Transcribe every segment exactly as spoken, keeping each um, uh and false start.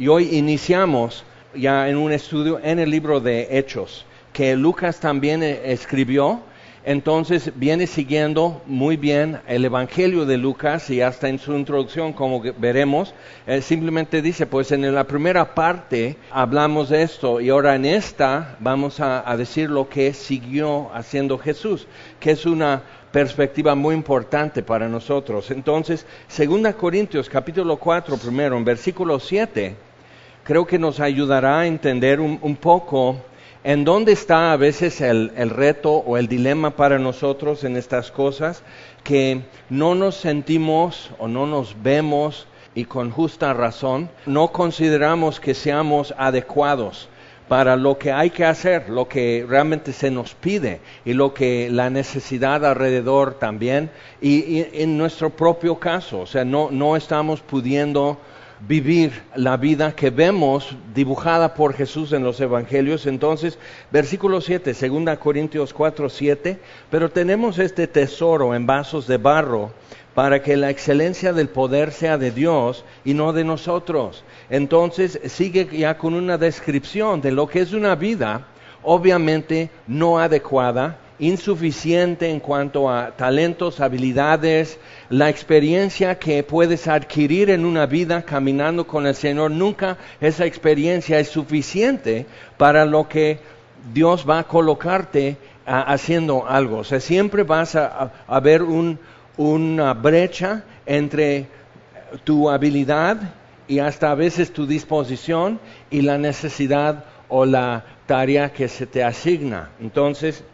Y hoy iniciamos ya en un estudio en el libro de Hechos, que Lucas también escribió. Entonces viene siguiendo muy bien el Evangelio de Lucas, y hasta en su introducción, como veremos, eh, simplemente dice, pues en la primera parte hablamos de esto, y ahora en esta vamos a, a decir lo que siguió haciendo Jesús, que es una perspectiva muy importante para nosotros. Entonces, segunda Corintios capítulo cuatro, primero, en versículo siete, creo que nos ayudará a entender un, un poco en dónde está a veces el, el reto o el dilema para nosotros en estas cosas, que no nos sentimos o no nos vemos, y con justa razón, no consideramos que seamos adecuados para lo que hay que hacer, lo que realmente se nos pide, y lo que la necesidad alrededor también, y, y en nuestro propio caso, o sea, no, no estamos pudiendo vivir la vida que vemos dibujada por Jesús en los evangelios. Entonces, versículo siete, segunda Corintios cuatro, siete, pero tenemos este tesoro en vasos de barro, para que la excelencia del poder sea de Dios y no de nosotros. Entonces, sigue ya con una descripción de lo que es una vida, obviamente no adecuada, insuficiente en cuanto a talentos, habilidades, la experiencia que puedes adquirir en una vida caminando con el Señor. Nunca esa experiencia es suficiente para lo que Dios va a colocarte a, haciendo algo. O sea, siempre vas a, a, a ver un, una brecha entre tu habilidad y hasta a veces tu disposición y la necesidad o la tarea que se te asigna. Entonces,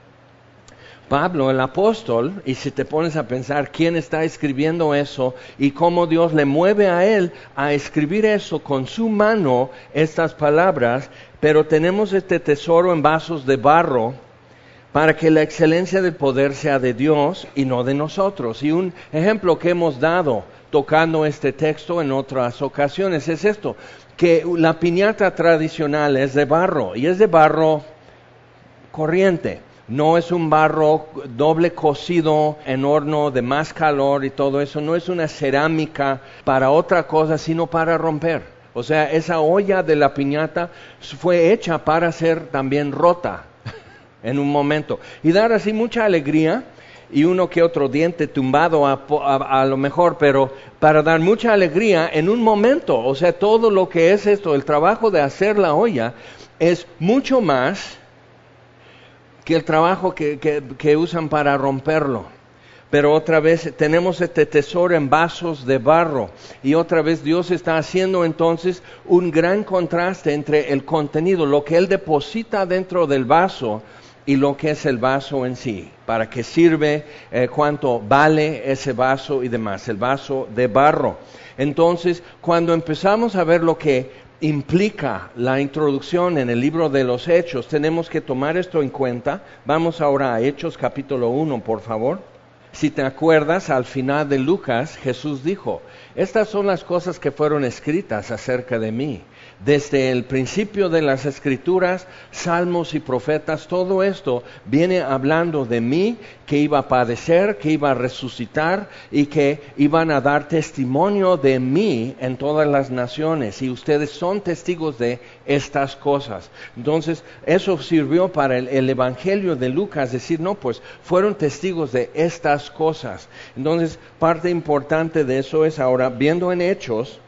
Pablo, el apóstol, y si te pones a pensar quién está escribiendo eso y cómo Dios le mueve a él a escribir eso con su mano, estas palabras, pero tenemos este tesoro en vasos de barro para que la excelencia del poder sea de Dios y no de nosotros. Y un ejemplo que hemos dado tocando este texto en otras ocasiones es esto, que la piñata tradicional es de barro, y es de barro corriente. No es un barro doble cocido en horno de más calor y todo eso. No es una cerámica para otra cosa, sino para romper. O sea, esa olla de la piñata fue hecha para ser también rota en un momento. Y dar así mucha alegría, y uno que otro diente tumbado a, a, a lo mejor, pero para dar mucha alegría en un momento. O sea, todo lo que es esto, el trabajo de hacer la olla, es mucho más que el trabajo que, que, que usan para romperlo. Pero otra vez tenemos este tesoro en vasos de barro, y otra vez Dios está haciendo entonces un gran contraste entre el contenido, lo que Él deposita dentro del vaso, y lo que es el vaso en sí, para qué sirve, eh, cuánto vale ese vaso y demás, el vaso de barro. Entonces, cuando empezamos a ver lo que implica la introducción en el libro de los Hechos, tenemos que tomar esto en cuenta. Vamos ahora a Hechos capítulo uno, por favor. Si te acuerdas, al final de Lucas, Jesús dijo, estas son las cosas que fueron escritas acerca de mí. Desde el principio de las Escrituras, salmos y profetas, todo esto viene hablando de mí, que iba a padecer, que iba a resucitar y que iban a dar testimonio de mí en todas las naciones. Y ustedes son testigos de estas cosas. Entonces, eso sirvió para el, el Evangelio de Lucas, decir, no, pues fueron testigos de estas cosas. Entonces, parte importante de eso es ahora, viendo en Hechos,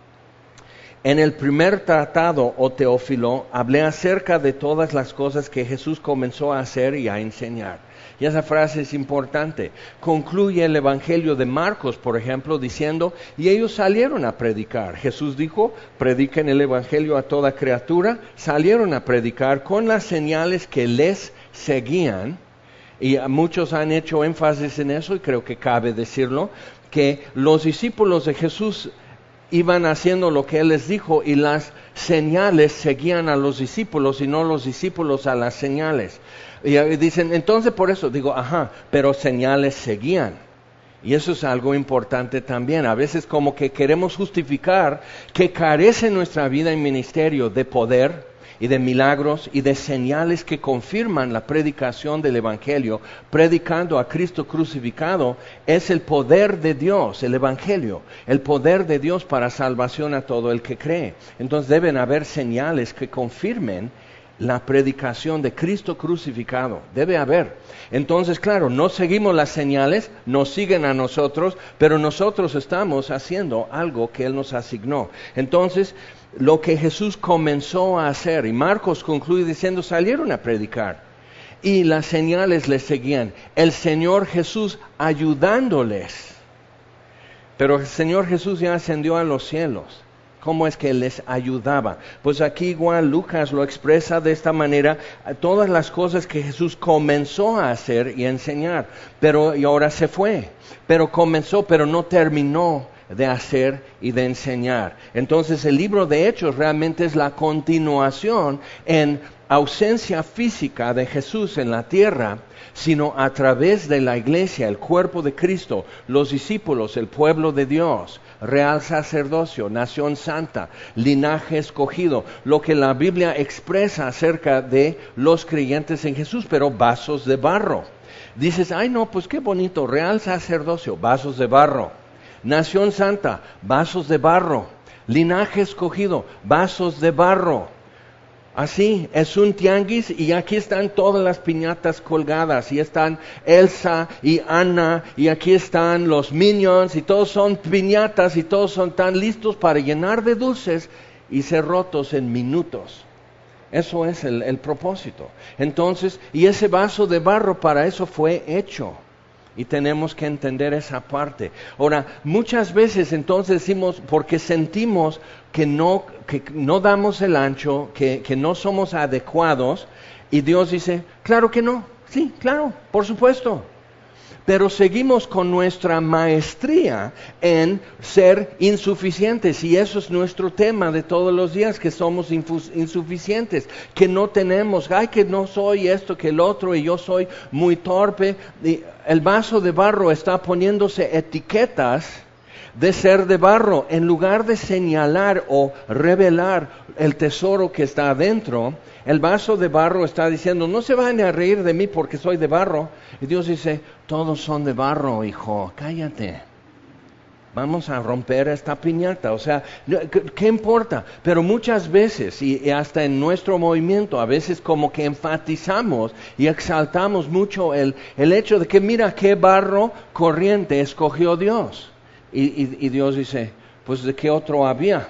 en el primer tratado, o Teófilo, hablé acerca de todas las cosas que Jesús comenzó a hacer y a enseñar. Y esa frase es importante. Concluye el Evangelio de Marcos, por ejemplo, diciendo, y ellos salieron a predicar. Jesús dijo, prediquen el Evangelio a toda criatura. Salieron a predicar con las señales que les seguían. Y muchos han hecho énfasis en eso, y creo que cabe decirlo, que los discípulos de Jesús iban haciendo lo que Él les dijo, y las señales seguían a los discípulos y no los discípulos a las señales. Y dicen, entonces por eso digo, ajá, pero señales seguían. Y eso es algo importante también. A veces como que queremos justificar que carece nuestra vida en ministerio de poder y de milagros y de señales que confirman la predicación del Evangelio. Predicando a Cristo crucificado es el poder de Dios, el Evangelio, el poder de Dios para salvación a todo el que cree. Entonces deben haber señales que confirmen la predicación de Cristo crucificado. Debe haber. Entonces, claro, no seguimos las señales, nos siguen a nosotros, pero nosotros estamos haciendo algo que Él nos asignó. Entonces, lo que Jesús comenzó a hacer, y Marcos concluye diciendo, salieron a predicar, y las señales les seguían. El Señor Jesús ayudándoles. Pero el Señor Jesús ya ascendió a los cielos. ¿Cómo es que les ayudaba? Pues aquí igual Lucas lo expresa de esta manera, todas las cosas que Jesús comenzó a hacer y enseñar, pero y ahora se fue, pero comenzó, pero no terminó de hacer y de enseñar. Entonces el libro de Hechos realmente es la continuación en ausencia física de Jesús en la tierra, sino a través de la iglesia, el cuerpo de Cristo, los discípulos, el pueblo de Dios, real sacerdocio, nación santa, linaje escogido, lo que la Biblia expresa acerca de los creyentes en Jesús, pero vasos de barro. Dices, ay no, pues qué bonito, real sacerdocio, vasos de barro, nación santa, vasos de barro, linaje escogido, vasos de barro. Así, es un tianguis y aquí están todas las piñatas colgadas, y están Elsa y Anna, y aquí están los Minions, y todos son piñatas, y todos son tan listos para llenar de dulces y ser rotos en minutos. Eso es el, el propósito. Entonces, y ese vaso de barro para eso fue hecho. Y tenemos que entender esa parte. Ahora, muchas veces entonces decimos, porque sentimos que no, que no damos el ancho, que, que no somos adecuados, y Dios dice, claro que no, sí, claro, por supuesto. Pero seguimos con nuestra maestría en ser insuficientes, y eso es nuestro tema de todos los días, que somos insuficientes, que no tenemos, ay, que no soy esto, que el otro, y yo soy muy torpe. Y el vaso de barro está poniéndose etiquetas de ser de barro, en lugar de señalar o revelar el tesoro que está adentro. El vaso de barro está diciendo, no se van a reír de mí porque soy de barro. Y Dios dice, todos son de barro, hijo, cállate. Vamos a romper esta piñata. O sea, ¿qué importa? Pero muchas veces, y hasta en nuestro movimiento, a veces como que enfatizamos y exaltamos mucho el, el hecho de que mira qué barro corriente escogió Dios. Y, y, y Dios dice, pues ¿de qué otro había?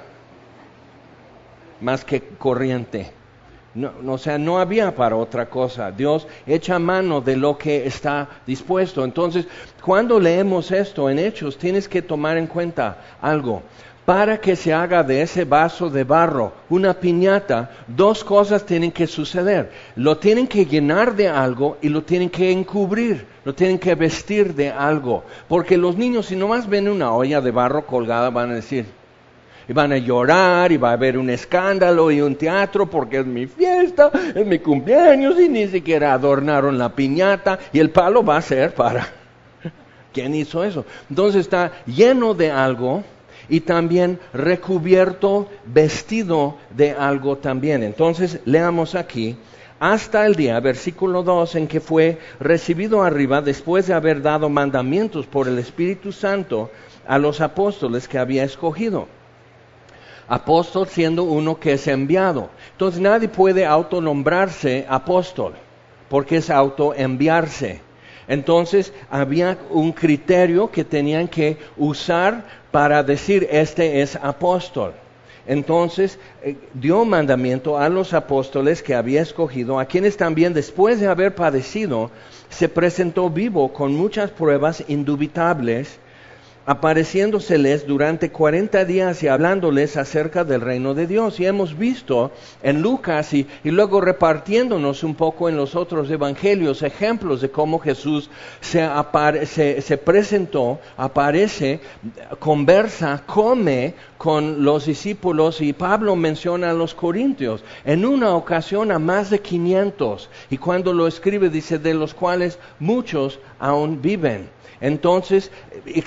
Más que corriente. No, no, o sea, no había para otra cosa. Dios echa mano de lo que está dispuesto. Entonces, cuando leemos esto en Hechos, tienes que tomar en cuenta algo. Para que se haga de ese vaso de barro una piñata, dos cosas tienen que suceder. Lo tienen que llenar de algo y lo tienen que encubrir, lo tienen que vestir de algo. Porque los niños, si nomás ven una olla de barro colgada, van a decir, y van a llorar, y va a haber un escándalo y un teatro, porque es mi fiesta, es mi cumpleaños, y ni siquiera adornaron la piñata, y el palo va a ser para... ¿Quién hizo eso? Entonces está lleno de algo, y también recubierto, vestido de algo también. Entonces leamos aquí, hasta el día, versículo dos, en que fue recibido arriba, después de haber dado mandamientos por el Espíritu Santo a los apóstoles que había escogido. Apóstol siendo uno que es enviado. Entonces nadie puede autonombrarse apóstol, porque es autoenviarse. Entonces había un criterio que tenían que usar para decir, este es apóstol. Entonces eh, dio mandamiento a los apóstoles que había escogido, a quienes también después de haber padecido, se presentó vivo con muchas pruebas indubitables, apareciéndoseles durante cuarenta días y hablándoles acerca del reino de Dios. Y hemos visto en Lucas y, y luego repartiéndonos un poco en los otros evangelios ejemplos de cómo Jesús se, apare, se, se presentó, aparece, conversa, come con los discípulos, y Pablo menciona a los corintios, en una ocasión a más de quinientos, y cuando lo escribe dice, de los cuales muchos aún viven. Entonces existía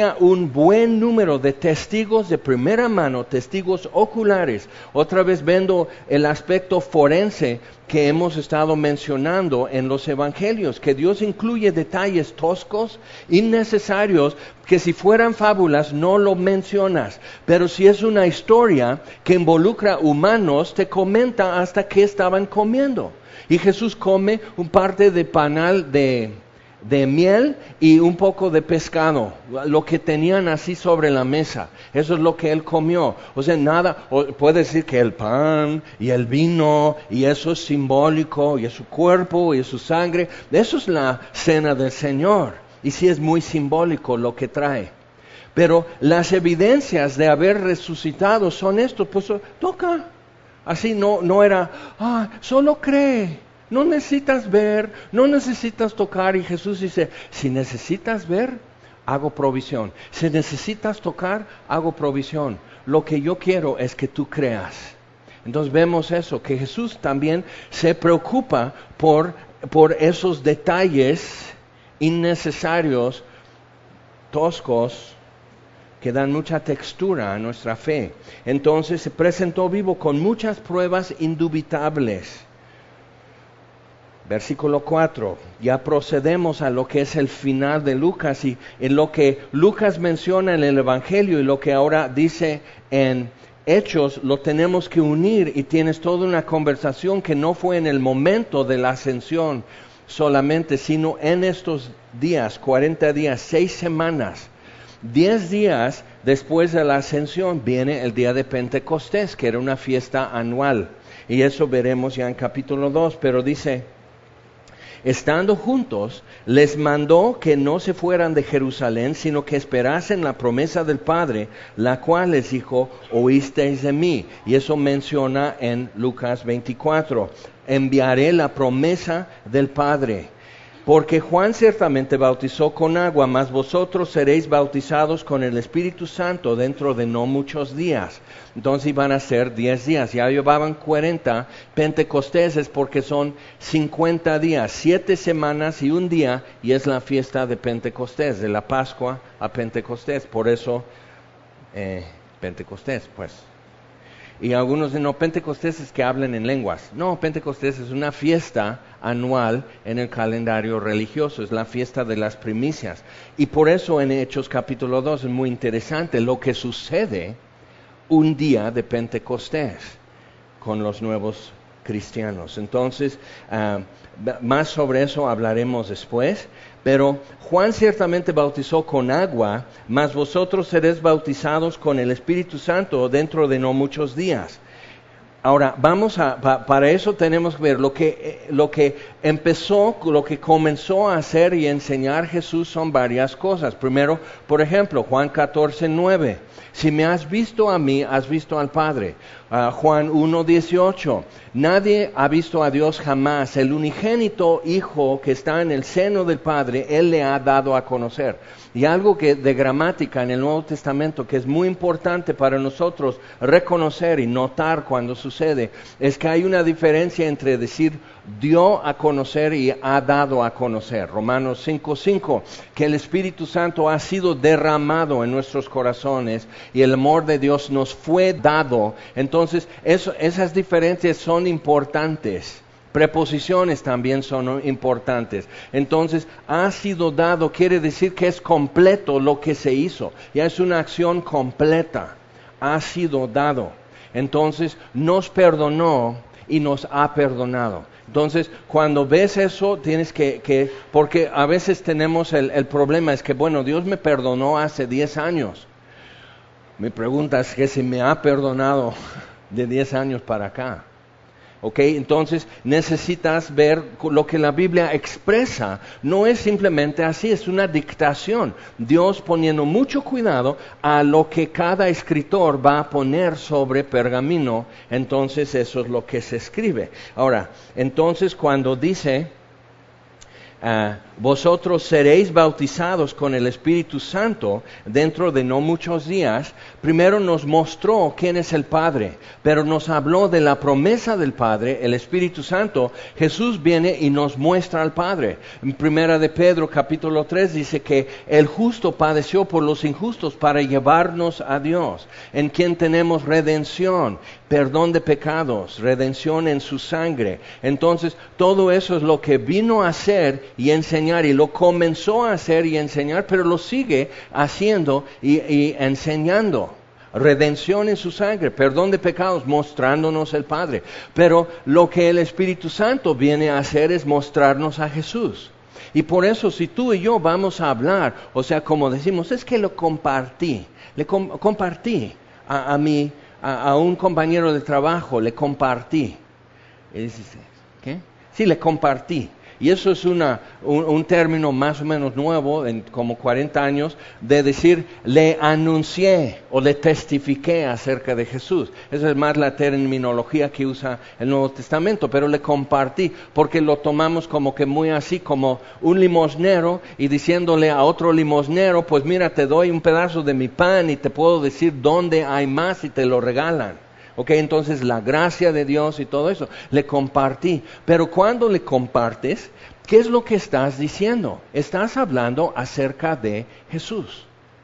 había un buen número de testigos de primera mano, testigos oculares, otra vez viendo el aspecto forense que hemos estado mencionando en los evangelios, que Dios incluye detalles toscos, innecesarios, que si fueran fábulas no lo mencionas, pero si es una historia que involucra humanos, te comenta hasta qué estaban comiendo. Y Jesús come un parte de panal de... de miel y un poco de pescado, lo que tenían así sobre la mesa, eso es lo que él comió. O sea, nada, o puede decir que el pan y el vino, y eso es simbólico, y es su cuerpo, y es su sangre, eso es la cena del Señor, y sí es muy simbólico lo que trae. Pero las evidencias de haber resucitado son estos, pues toca, así no, no era, ah, solo cree. No necesitas ver, no necesitas tocar. Y Jesús dice, si necesitas ver, hago provisión. Si necesitas tocar, hago provisión. Lo que yo quiero es que tú creas. Entonces vemos eso, que Jesús también se preocupa por, por esos detalles innecesarios, toscos, que dan mucha textura a nuestra fe. Entonces se presentó vivo con muchas pruebas indubitables. Versículo cuatro, ya procedemos a lo que es el final de Lucas y en lo que Lucas menciona en el Evangelio y lo que ahora dice en Hechos, lo tenemos que unir y tienes toda una conversación que no fue en el momento de la ascensión solamente, sino en estos días, cuarenta días, seis semanas, diez días después de la ascensión viene el día de Pentecostés, que era una fiesta anual. Y eso veremos ya en capítulo dos, pero dice... Estando juntos, les mandó que no se fueran de Jerusalén, sino que esperasen la promesa del Padre, la cual les dijo, oísteis de mí. Y eso menciona en Lucas veinticuatro, enviaré la promesa del Padre. Porque Juan ciertamente bautizó con agua, mas vosotros seréis bautizados con el Espíritu Santo dentro de no muchos días. Entonces iban a ser diez días, ya llevaban cuarenta Pentecosteses porque son cincuenta días, siete semanas y un día, y es la fiesta de Pentecostés, de la Pascua a Pentecostés, por eso eh, Pentecostés, pues. Y algunos dicen, no, Pentecostés es que hablen en lenguas. No, Pentecostés es una fiesta anual en el calendario religioso, es la fiesta de las primicias. Y por eso en Hechos capítulo dos es muy interesante lo que sucede un día de Pentecostés con los nuevos cristianos. Entonces, uh, más sobre eso hablaremos después. Pero Juan ciertamente bautizó con agua, mas vosotros seréis bautizados con el Espíritu Santo dentro de no muchos días. Ahora, vamos a, pa, para eso tenemos que ver lo que, lo que empezó, lo que comenzó a hacer y enseñar Jesús son varias cosas. Primero, por ejemplo, Juan catorce nueve. Si me has visto a mí, has visto al Padre. Uh, Juan uno dieciocho. Nadie ha visto a Dios jamás. El unigénito Hijo que está en el seno del Padre, Él le ha dado a conocer. Y algo que de gramática en el Nuevo Testamento que es muy importante para nosotros reconocer y notar cuando sucede, es que hay una diferencia entre decir dio a conocer y ha dado a conocer. Romanos cinco cinco, que el Espíritu Santo ha sido derramado en nuestros corazones y el amor de Dios nos fue dado. Entonces, eso, esas diferencias son importantes. Preposiciones también son importantes. Entonces, ha sido dado, quiere decir que es completo lo que se hizo. Ya es una acción completa. Ha sido dado. Entonces, nos perdonó y nos ha perdonado. Entonces, cuando ves eso, tienes que, que porque a veces tenemos el, el problema, es que, bueno, Dios me perdonó hace diez años. Mi pregunta es que si me ha perdonado de diez años para acá. ¿Ok? Entonces necesitas ver lo que la Biblia expresa. No es simplemente así, es una dictación. Dios poniendo mucho cuidado a lo que cada escritor va a poner sobre pergamino. Entonces eso es lo que se escribe. Ahora, entonces cuando dice... Uh, vosotros seréis bautizados con el Espíritu Santo dentro de no muchos días, primero nos mostró quién es el Padre, pero nos habló de la promesa del Padre, el Espíritu Santo. Jesús viene y nos muestra al Padre. En Primera de Pedro, capítulo tres, dice que el justo padeció por los injustos para llevarnos a Dios, en quien tenemos redención, perdón de pecados, redención en su sangre. Entonces, todo eso es lo que vino a hacer y enseñar, y lo comenzó a hacer y enseñar, pero lo sigue haciendo y, y enseñando. Redención en su sangre, perdón de pecados, mostrándonos el Padre. Pero lo que el Espíritu Santo viene a hacer es mostrarnos a Jesús. Y por eso, si tú y yo vamos a hablar, o sea, como decimos, es que lo compartí, le com- compartí a, a mi A, a un compañero de trabajo, le compartí. Y dices, ¿qué? Sí, le compartí. Y eso es una, un, un término más o menos nuevo, en como cuarenta años, de decir, le anuncié o le testifiqué acerca de Jesús. Esa es más la terminología que usa el Nuevo Testamento, pero le compartí, porque lo tomamos como que muy así, como un limosnero, y diciéndole a otro limosnero, pues mira, te doy un pedazo de mi pan y te puedo decir dónde hay más y te lo regalan. Ok, entonces la gracia de Dios y todo eso, le compartí. Pero cuando le compartes, ¿qué es lo que estás diciendo? Estás hablando acerca de Jesús.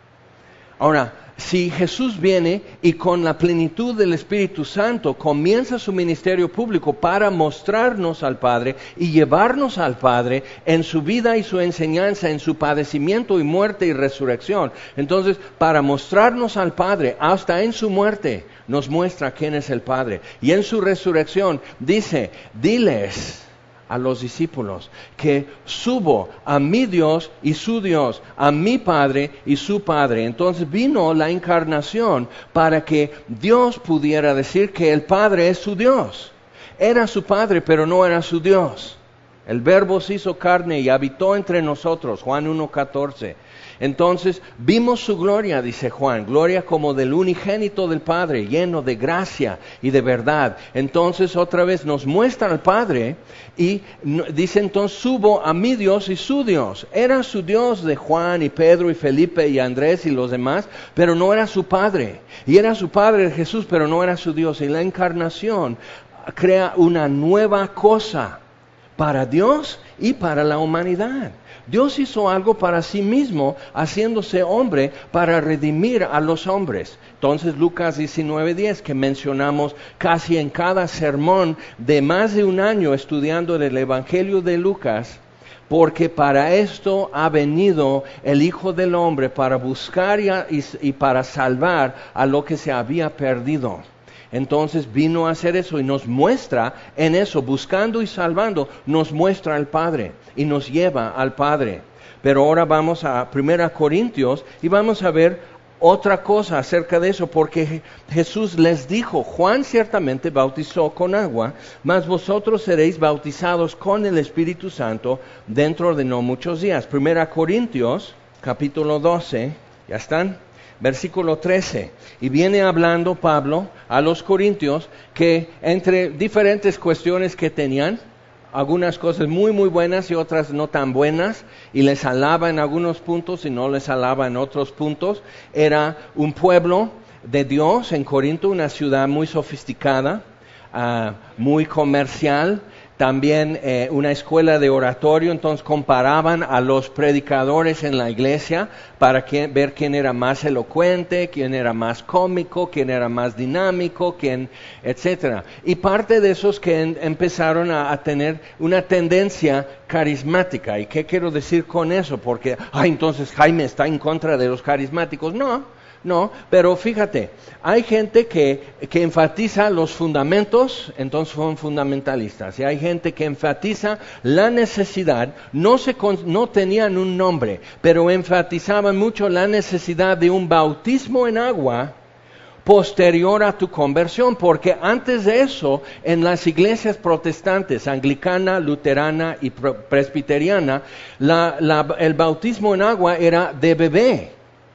Ahora, si Jesús viene y con la plenitud del Espíritu Santo comienza su ministerio público para mostrarnos al Padre y llevarnos al Padre en su vida y su enseñanza, en su padecimiento y muerte y resurrección, entonces para mostrarnos al Padre hasta en su muerte, nos muestra quién es el Padre. Y en su resurrección dice, diles a los discípulos que subo a mi Dios y su Dios, a mi Padre y su Padre. Entonces vino la encarnación para que Dios pudiera decir que el Padre es su Dios. Era su Padre, pero no era su Dios. El Verbo se hizo carne y habitó entre nosotros, Juan uno catorce. Entonces vimos su gloria, dice Juan, gloria como del unigénito del Padre, lleno de gracia y de verdad. Entonces otra vez nos muestra al Padre y dice entonces subo a mi Dios y su Dios. Era su Dios de Juan y Pedro y Felipe y Andrés y los demás, pero no era su Padre. Y era su Padre Jesús, pero no era su Dios. Y la encarnación crea una nueva cosa para Dios y para la humanidad. Dios hizo algo para sí mismo, haciéndose hombre para redimir a los hombres. Entonces Lucas diecinueve diez, que mencionamos casi en cada sermón de más de un año estudiando el Evangelio de Lucas, porque para esto ha venido el Hijo del Hombre, para buscar y, y, y para salvar a lo que se había perdido. Entonces vino a hacer eso y nos muestra en eso, buscando y salvando, nos muestra al Padre y nos lleva al Padre. Pero ahora vamos a Primera Corintios y vamos a ver otra cosa acerca de eso, porque Jesús les dijo, Juan ciertamente bautizó con agua, mas vosotros seréis bautizados con el Espíritu Santo dentro de no muchos días. Primera Corintios, capítulo doce, ¿ya están? Versículo trece, y viene hablando Pablo a los corintios que entre diferentes cuestiones que tenían, algunas cosas muy muy buenas y otras no tan buenas, y les alaba en algunos puntos y no les alaba en otros puntos. Era un pueblo de Dios en Corinto, una ciudad muy sofisticada, uh, muy comercial. También eh, una escuela de oratorio, entonces comparaban a los predicadores en la iglesia para que, ver quién era más elocuente, quién era más cómico, quién era más dinámico, quién, etcétera. Y parte de esos que en, empezaron a, a tener una tendencia carismática. ¿Y qué quiero decir con eso? Porque, ay, entonces Jaime está en contra de los carismáticos. No. No, pero fíjate, hay gente que, que enfatiza los fundamentos, entonces son fundamentalistas. Y hay gente que enfatiza la necesidad, no, se, no tenían un nombre, pero enfatizaban mucho la necesidad de un bautismo en agua posterior a tu conversión, porque antes de eso, en las iglesias protestantes, anglicana, luterana y presbiteriana, la, la, el bautismo en agua era de bebé.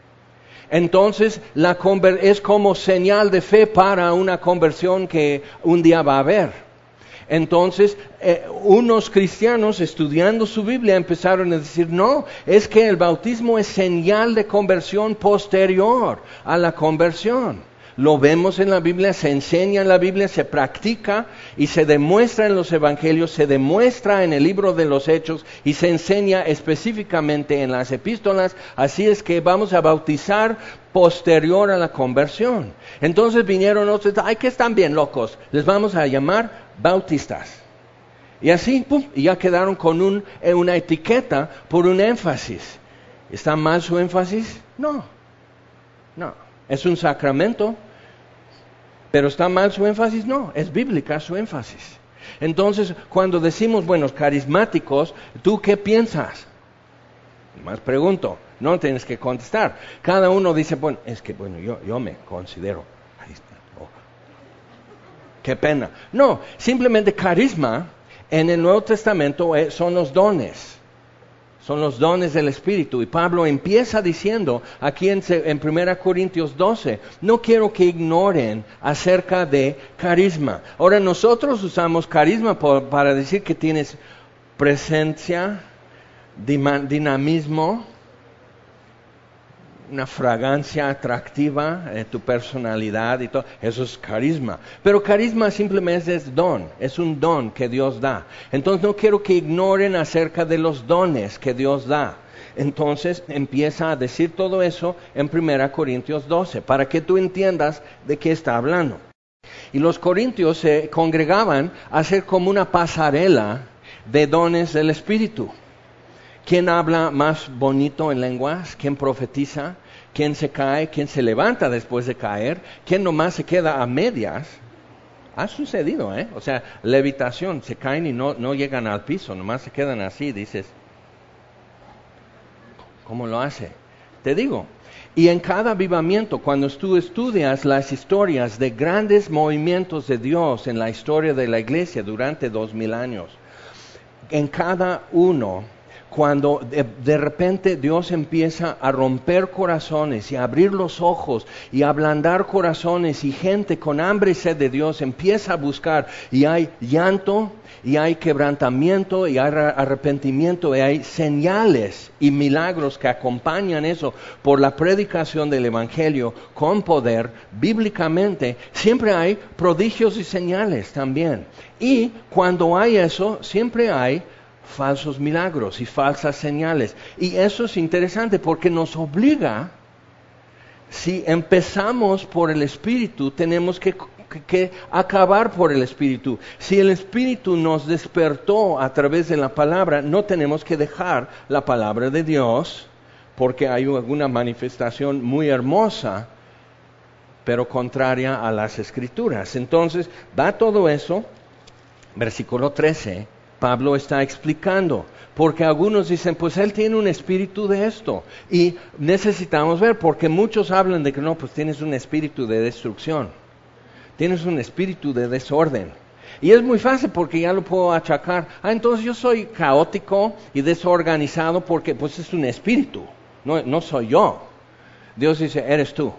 Entonces, la conver- es como señal de fe para una conversión que un día va a haber. Entonces, eh, unos cristianos estudiando su Biblia empezaron a decir, no, es que el bautismo es señal de conversión posterior a la conversión. Lo vemos en la Biblia, se enseña en la Biblia, se practica y se demuestra en los evangelios, se demuestra en el libro de los Hechos y se enseña específicamente en las epístolas. Así es que vamos a bautizar posterior a la conversión. Entonces vinieron otros, ay, que están bien locos, les vamos a llamar bautistas. Y así, pum, y ya quedaron con un, una etiqueta por un énfasis. ¿Está mal su énfasis? No, no. Es un sacramento, pero ¿está mal su énfasis? No, es bíblica su énfasis. Entonces, cuando decimos, bueno, carismáticos, ¿tú qué piensas? Más pregunto, no tienes que contestar. Cada uno dice, bueno, es que bueno, yo, yo me considero, ahí está, oh, qué pena. No, simplemente carisma en el Nuevo Testamento son los dones. Son los dones del Espíritu. Y Pablo empieza diciendo aquí en, en primera Corintios doce, no quiero que ignoren acerca de carisma. Ahora nosotros usamos carisma por, para decir que tienes presencia, dinamismo, una fragancia atractiva en tu personalidad y todo, eso es carisma. Pero carisma simplemente es don, es un don que Dios da. Entonces no quiero que ignoren acerca de los dones que Dios da. Entonces empieza a decir todo eso en primera Corintios doce, para que tú entiendas de qué está hablando. Y los corintios se congregaban a hacer como una pasarela de dones del Espíritu. ¿Quién habla más bonito en lenguas? ¿Quién profetiza? ¿Quién se cae? ¿Quién se levanta después de caer? ¿Quién nomás se queda a medias? Ha sucedido, ¿eh? O sea, levitación, se caen y no, no llegan al piso, nomás se quedan así, dices, ¿cómo lo hace? Te digo, y en cada avivamiento, cuando tú estudias las historias de grandes movimientos de Dios en la historia de la iglesia durante dos mil años, en cada uno, cuando de, de repente Dios empieza a romper corazones y a abrir los ojos y a ablandar corazones y gente con hambre y sed de Dios empieza a buscar y hay llanto y hay quebrantamiento y hay arrepentimiento y hay señales y milagros que acompañan eso por la predicación del Evangelio con poder bíblicamente, siempre hay prodigios y señales también. Y cuando hay eso, siempre hay falsos milagros y falsas señales. Y eso es interesante porque nos obliga, si empezamos por el Espíritu, tenemos que, que, que acabar por el Espíritu. Si el Espíritu nos despertó a través de la palabra, no tenemos que dejar la palabra de Dios, porque hay alguna manifestación muy hermosa, pero contraria a las Escrituras. Entonces, da todo eso, versículo trece, Pablo está explicando, porque algunos dicen, pues él tiene un espíritu de esto, y necesitamos ver, porque muchos hablan de que no, pues tienes un espíritu de destrucción, tienes un espíritu de desorden, y es muy fácil porque ya lo puedo achacar, ah, entonces yo soy caótico y desorganizado porque pues es un espíritu, no, no soy yo. Dios dice, eres tú.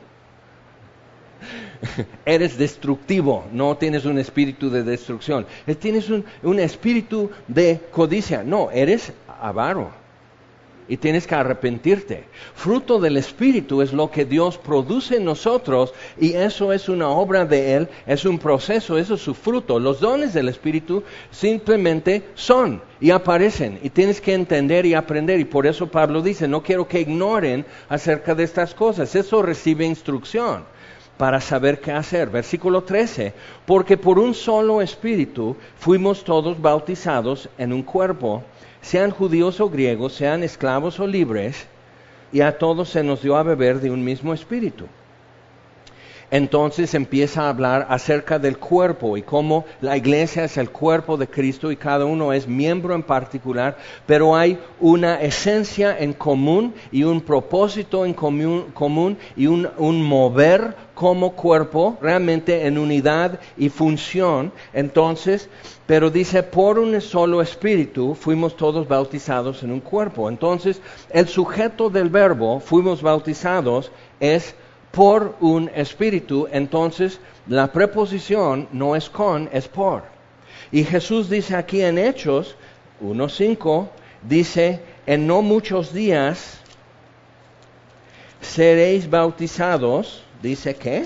Eres destructivo, no tienes un espíritu de destrucción. Tienes un, un espíritu de codicia, no, eres avaro. Y tienes que arrepentirte. Fruto del Espíritu es lo que Dios produce en nosotros y eso es una obra de Él, es un proceso, eso es su fruto. Los dones del Espíritu simplemente son y aparecen y tienes que entender y aprender. Y por eso Pablo dice, no quiero que ignoren acerca de estas cosas. Eso recibe instrucción para saber qué hacer. Versículo trece, porque por un solo Espíritu fuimos todos bautizados en un cuerpo, sean judíos o griegos, sean esclavos o libres, y a todos se nos dio a beber de un mismo Espíritu. Entonces empieza a hablar acerca del cuerpo y cómo la iglesia es el cuerpo de Cristo y cada uno es miembro en particular, pero hay una esencia en común y un propósito en común, común y un, un mover como cuerpo, realmente en unidad y función. Entonces, pero dice, por un solo Espíritu fuimos todos bautizados en un cuerpo. Entonces, el sujeto del verbo, fuimos bautizados, es por un Espíritu. Entonces la preposición no es con, es por. Y Jesús dice aquí en Hechos uno cinco, dice, en no muchos días seréis bautizados, dice que,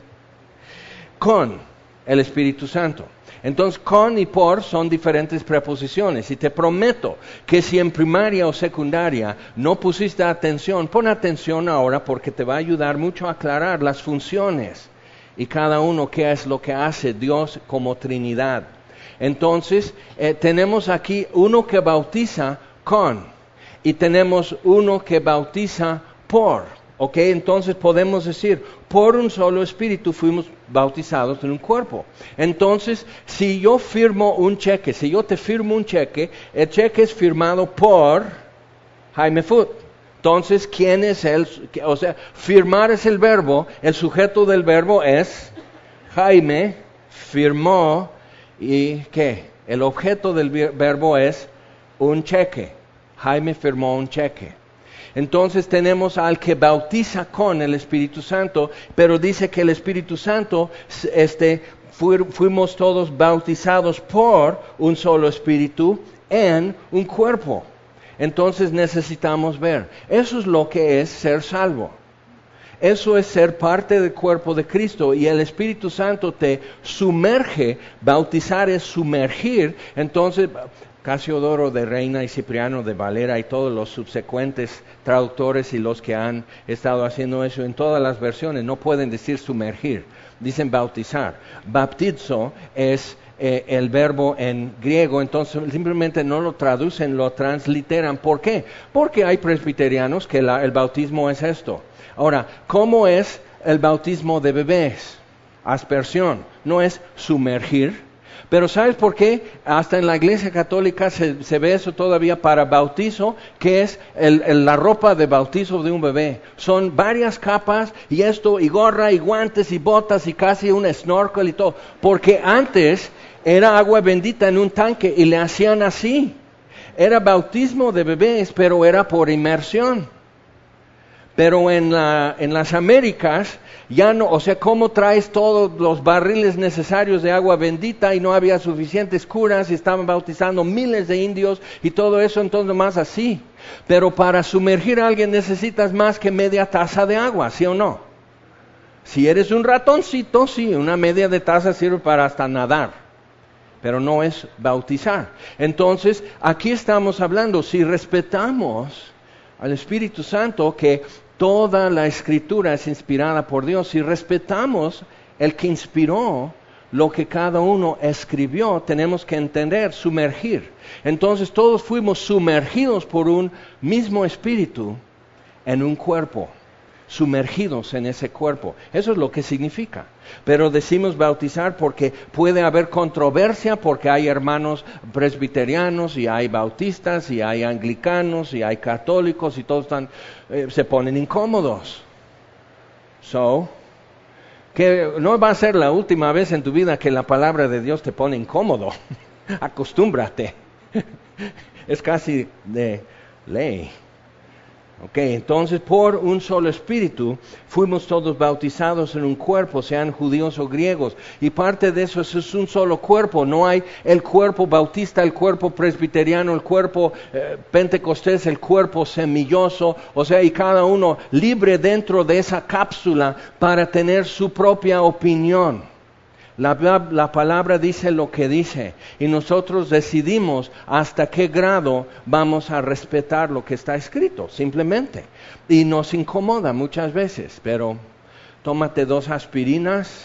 con el Espíritu Santo. Entonces, con y por son diferentes preposiciones. Y te prometo que si en primaria o secundaria no pusiste atención, pon atención ahora porque te va a ayudar mucho a aclarar las funciones y cada uno qué es lo que hace Dios como Trinidad. Entonces, eh, tenemos aquí uno que bautiza con y tenemos uno que bautiza por. Ok, entonces podemos decir, por un solo Espíritu fuimos bautizados en un cuerpo. Entonces, si yo firmo un cheque, si yo te firmo un cheque, el cheque es firmado por Jaime Foot. Entonces, ¿quién es él? O sea, firmar es el verbo, el sujeto del verbo es Jaime, firmó, y ¿qué? El objeto del verbo es un cheque. Jaime firmó un cheque. Entonces tenemos al que bautiza con el Espíritu Santo, pero dice que el Espíritu Santo, este, fuimos todos bautizados por un solo Espíritu en un cuerpo. Entonces necesitamos ver, eso es lo que es ser salvo. Eso es ser parte del cuerpo de Cristo y el Espíritu Santo te sumerge. Bautizar es sumergir. Entonces Casiodoro de Reina y Cipriano de Valera y todos los subsecuentes traductores y los que han estado haciendo eso en todas las versiones no pueden decir sumergir, dicen bautizar. Baptizo es eh, el verbo en griego, entonces simplemente no lo traducen, lo transliteran. ¿Por qué? Porque hay presbiterianos que la, el bautismo es esto. Ahora, ¿cómo es el bautismo de bebés? Aspersión, no es sumergir. Pero ¿sabes por qué? Hasta en la Iglesia Católica se, se ve eso todavía para bautizo, que es el, el, la ropa de bautizo de un bebé. Son varias capas y esto, y gorra, y guantes, y botas, y casi un snorkel y todo. Porque antes era agua bendita en un tanque y le hacían así. Era bautismo de bebés, pero era por inmersión. Pero en, la, en las Américas, ya no, o sea, ¿cómo traes todos los barriles necesarios de agua bendita y no había suficientes curas y estaban bautizando miles de indios y todo eso, entonces más así? Pero para sumergir a alguien necesitas más que media taza de agua, ¿sí o no? Si eres un ratoncito, sí, una media de taza sirve para hasta nadar, pero no es bautizar. Entonces, aquí estamos hablando, si respetamos al Espíritu Santo, que toda la Escritura es inspirada por Dios, si respetamos el que inspiró lo que cada uno escribió, tenemos que entender, sumergir. Entonces todos fuimos sumergidos por un mismo Espíritu en un cuerpo, sumergidos en ese cuerpo. Eso es lo que significa. Pero decimos bautizar porque puede haber controversia, porque hay hermanos presbiterianos y hay bautistas y hay anglicanos y hay católicos y todos están, eh, se ponen incómodos. So, que no va a ser la última vez en tu vida que la palabra de Dios te pone incómodo. Acostúmbrate. Es casi de ley. Ok, entonces por un solo Espíritu fuimos todos bautizados en un cuerpo, sean judíos o griegos, y parte de eso es un solo cuerpo. No hay el cuerpo bautista, el cuerpo presbiteriano, el cuerpo eh, pentecostés, el cuerpo semilloso, o sea, y cada uno libre dentro de esa cápsula para tener su propia opinión. La, la palabra dice lo que dice y nosotros decidimos hasta qué grado vamos a respetar lo que está escrito, simplemente. Y nos incomoda muchas veces, pero tómate dos aspirinas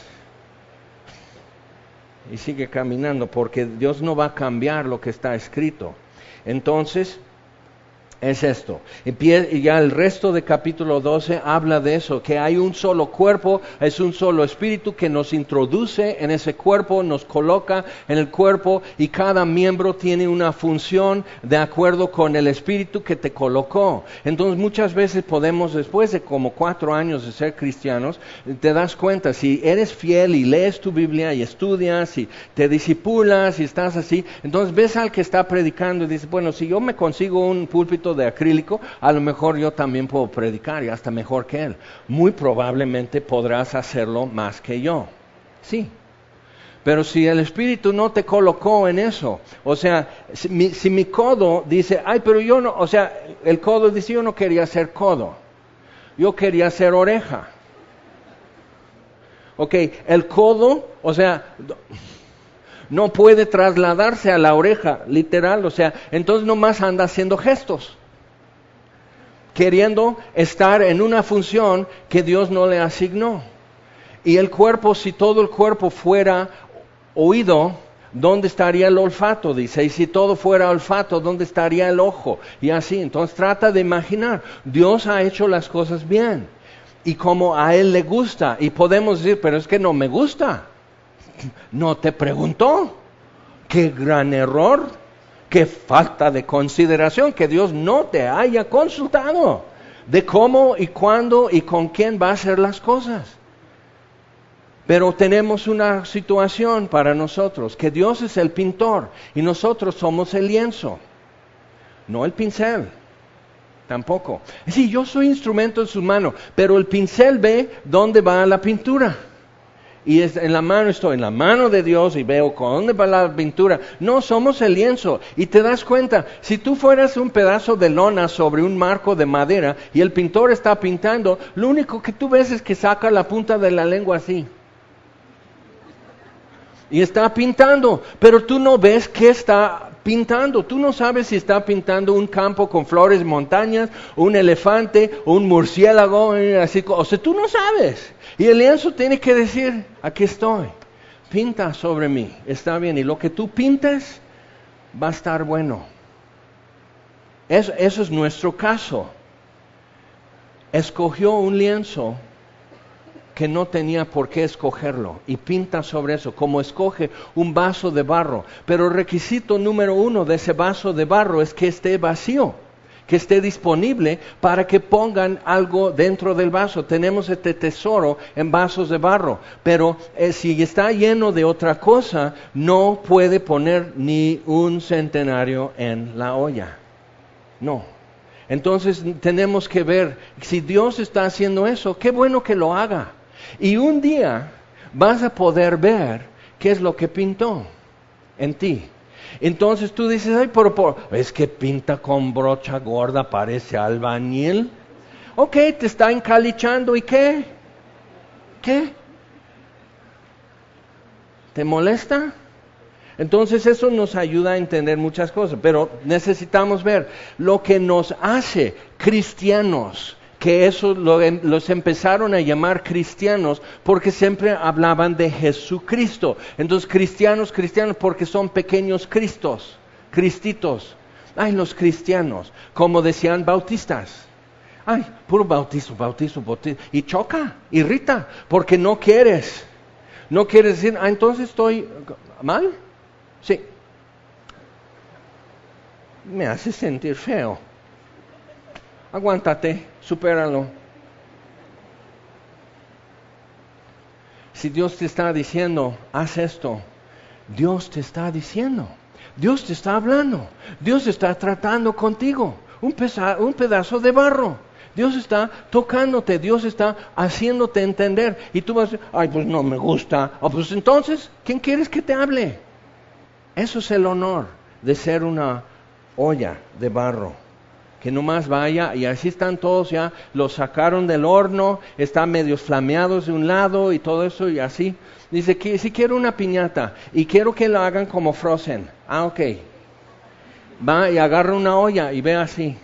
y sigue caminando, porque Dios no va a cambiar lo que está escrito. Entonces, es esto. Y ya el resto de capítulo doce habla de eso, que hay un solo cuerpo, es un solo Espíritu que nos introduce en ese cuerpo, nos coloca en el cuerpo y cada miembro tiene una función de acuerdo con el Espíritu que te colocó. Entonces muchas veces podemos, después de como cuatro años de ser cristianos, te das cuenta, si eres fiel y lees tu Biblia y estudias y te disipulas y estás así, entonces ves al que está predicando y dices, bueno, si yo me consigo un púlpito de acrílico, a lo mejor yo también puedo predicar y hasta mejor que él. Muy probablemente podrás hacerlo más que yo. Sí. Pero si el Espíritu no te colocó en eso, o sea, si mi, si mi codo dice, ay, pero yo no, o sea, el codo dice, yo no quería ser codo, yo quería ser oreja. Ok, el codo, o sea, no puede trasladarse a la oreja, literal, o sea, entonces nomás anda haciendo gestos, queriendo estar en una función que Dios no le asignó. Y el cuerpo, si todo el cuerpo fuera oído, ¿dónde estaría el olfato? Dice, y si todo fuera olfato, ¿dónde estaría el ojo? Y así, entonces trata de imaginar, Dios ha hecho las cosas bien, y como a Él le gusta, y podemos decir, pero es que no me gusta, no te preguntó, qué gran error, qué falta de consideración, que Dios no te haya consultado, de cómo y cuándo y con quién va a hacer las cosas. Pero tenemos una situación para nosotros, que Dios es el pintor y nosotros somos el lienzo, no el pincel, tampoco. Sí, yo soy instrumento en sus manos, pero el pincel ve dónde va la pintura. Y es, en la mano estoy, en la mano de Dios y veo con dónde va la pintura. No, somos el lienzo. Y te das cuenta, si tú fueras un pedazo de lona sobre un marco de madera y el pintor está pintando, lo único que tú ves es que saca la punta de la lengua así. Y está pintando, pero tú no ves qué está pintando. Tú no sabes si está pintando un campo con flores, montañas, un elefante, un murciélago, así, o sea, tú no sabes. Y el lienzo tiene que decir, aquí estoy, pinta sobre mí, está bien. Y lo que tú pintes va a estar bueno. Eso, eso es nuestro caso. Escogió un lienzo que no tenía por qué escogerlo, y pinta sobre eso, como escoge un vaso de barro. Pero el requisito número uno de ese vaso de barro es que esté vacío, que esté disponible para que pongan algo dentro del vaso. Tenemos este tesoro en vasos de barro, pero eh, si está lleno de otra cosa, no puede poner ni un centenario en la olla. No. Entonces tenemos que ver, si Dios está haciendo eso, qué bueno que lo haga. Y un día vas a poder ver qué es lo que pintó en ti. Entonces tú dices, ay, pero, pero es que pinta con brocha gorda, parece albañil. Ok, te está encalichando, ¿y qué? ¿Qué? ¿Te molesta? Entonces eso nos ayuda a entender muchas cosas, pero necesitamos ver lo que nos hace cristianos, que eso lo, los empezaron a llamar cristianos porque siempre hablaban de Jesucristo. Entonces cristianos, cristianos porque son pequeños cristos, cristitos. Ay, los cristianos, como decían bautistas. Ay, puro bautizo, bautizo, bautizo. Y choca, irrita, porque no quieres. No quieres decir, ah, entonces estoy mal. Sí. Me hace sentir feo. Aguántate, supéralo. Si Dios te está diciendo, haz esto, Dios te está diciendo, Dios te está hablando, Dios está tratando contigo, un, pesa, un pedazo de barro. Dios está tocándote, Dios está haciéndote entender. Y tú vas a decir, ay, pues no me gusta. Oh, pues entonces, ¿quién quieres que te hable? Eso es el honor de ser una olla de barro. Que nomás vaya, y así están todos ya, los sacaron del horno, están medio flameados de un lado y todo eso y así. Dice que si quiero una piñata y quiero que lo hagan como Frozen. Ah, ok. Va y agarra una olla y ve así.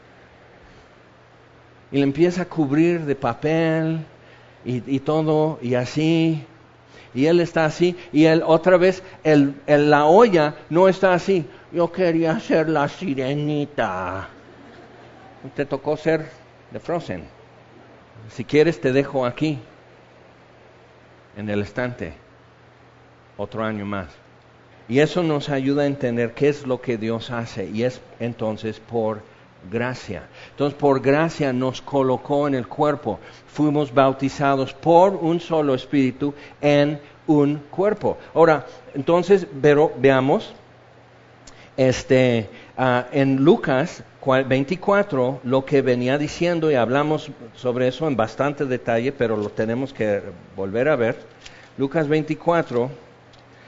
Y le empieza a cubrir de papel y, y todo y así. Y él está así, y él otra vez, el, el, la olla no está así. Yo quería ser la sirenita. Te tocó ser de Frozen. Si quieres te dejo aquí, en el estante, otro año más. Y eso nos ayuda a entender qué es lo que Dios hace, y es entonces por gracia. Entonces por gracia nos colocó en el cuerpo. Fuimos bautizados por un solo espíritu en un cuerpo. Ahora, entonces pero, veamos, este, uh, en Lucas veinticuatro, lo que venía diciendo, y hablamos sobre eso en bastante detalle, pero lo tenemos que volver a ver. Lucas veinticuatro,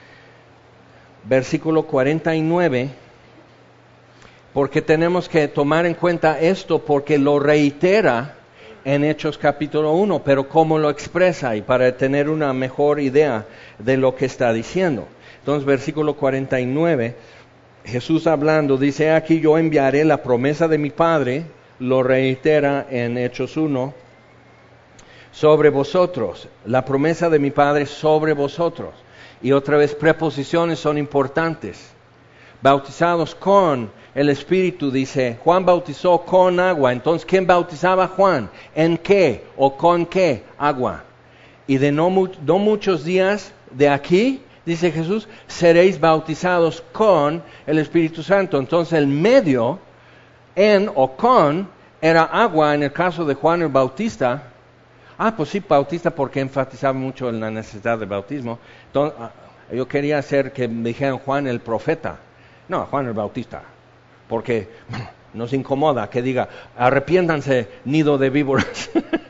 versículo cuarenta y nueve, porque tenemos que tomar en cuenta esto porque lo reitera en Hechos capítulo uno, pero cómo lo expresa y para tener una mejor idea de lo que está diciendo. Entonces, versículo cuarenta y nueve, Jesús hablando, dice, aquí yo enviaré la promesa de mi Padre, lo reitera en Hechos uno, sobre vosotros, la promesa de mi Padre sobre vosotros. Y otra vez, preposiciones son importantes. Bautizados con el Espíritu, dice, Juan bautizó con agua. Entonces, ¿quién bautizaba a Juan? ¿En qué o con qué agua? Y de no, mu- no muchos días de aquí, dice Jesús, seréis bautizados con el Espíritu Santo. Entonces, el medio, en o con, era agua en el caso de Juan el Bautista. Ah, pues sí, Bautista, porque enfatizaba mucho en la necesidad del bautismo. Entonces, yo quería hacer que me dijeran Juan el profeta. No, Juan el Bautista, porque nos incomoda que diga, arrepiéntanse, nido de víboras.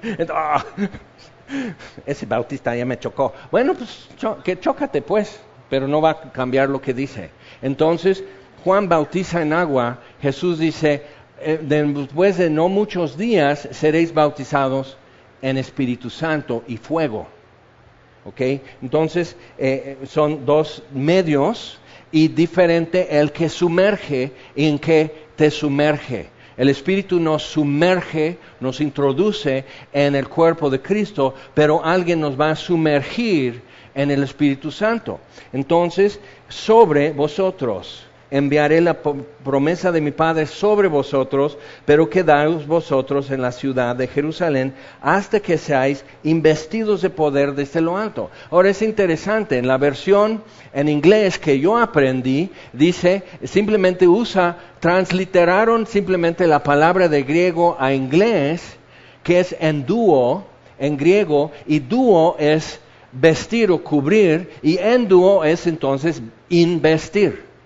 Ese Bautista ya me chocó. Bueno, pues cho- que chócate pues, pero no va a cambiar lo que dice. Entonces, Juan bautiza en agua, Jesús dice, eh, después de no muchos días seréis bautizados en Espíritu Santo y fuego. ¿Ok? Entonces, eh, son dos medios y diferente el que sumerge y en que te sumerge. El Espíritu nos sumerge, nos introduce en el cuerpo de Cristo, pero alguien nos va a sumergir en el Espíritu Santo. Entonces, sobre vosotros enviaré la promesa de mi Padre sobre vosotros, pero quedaos vosotros en la ciudad de Jerusalén hasta que seáis investidos de poder desde lo alto. Ahora es interesante, en la versión en inglés que yo aprendí, dice, simplemente usa, transliteraron simplemente la palabra de griego a inglés, que es enduo, en griego, y duo es vestir o cubrir, y enduo es entonces investir.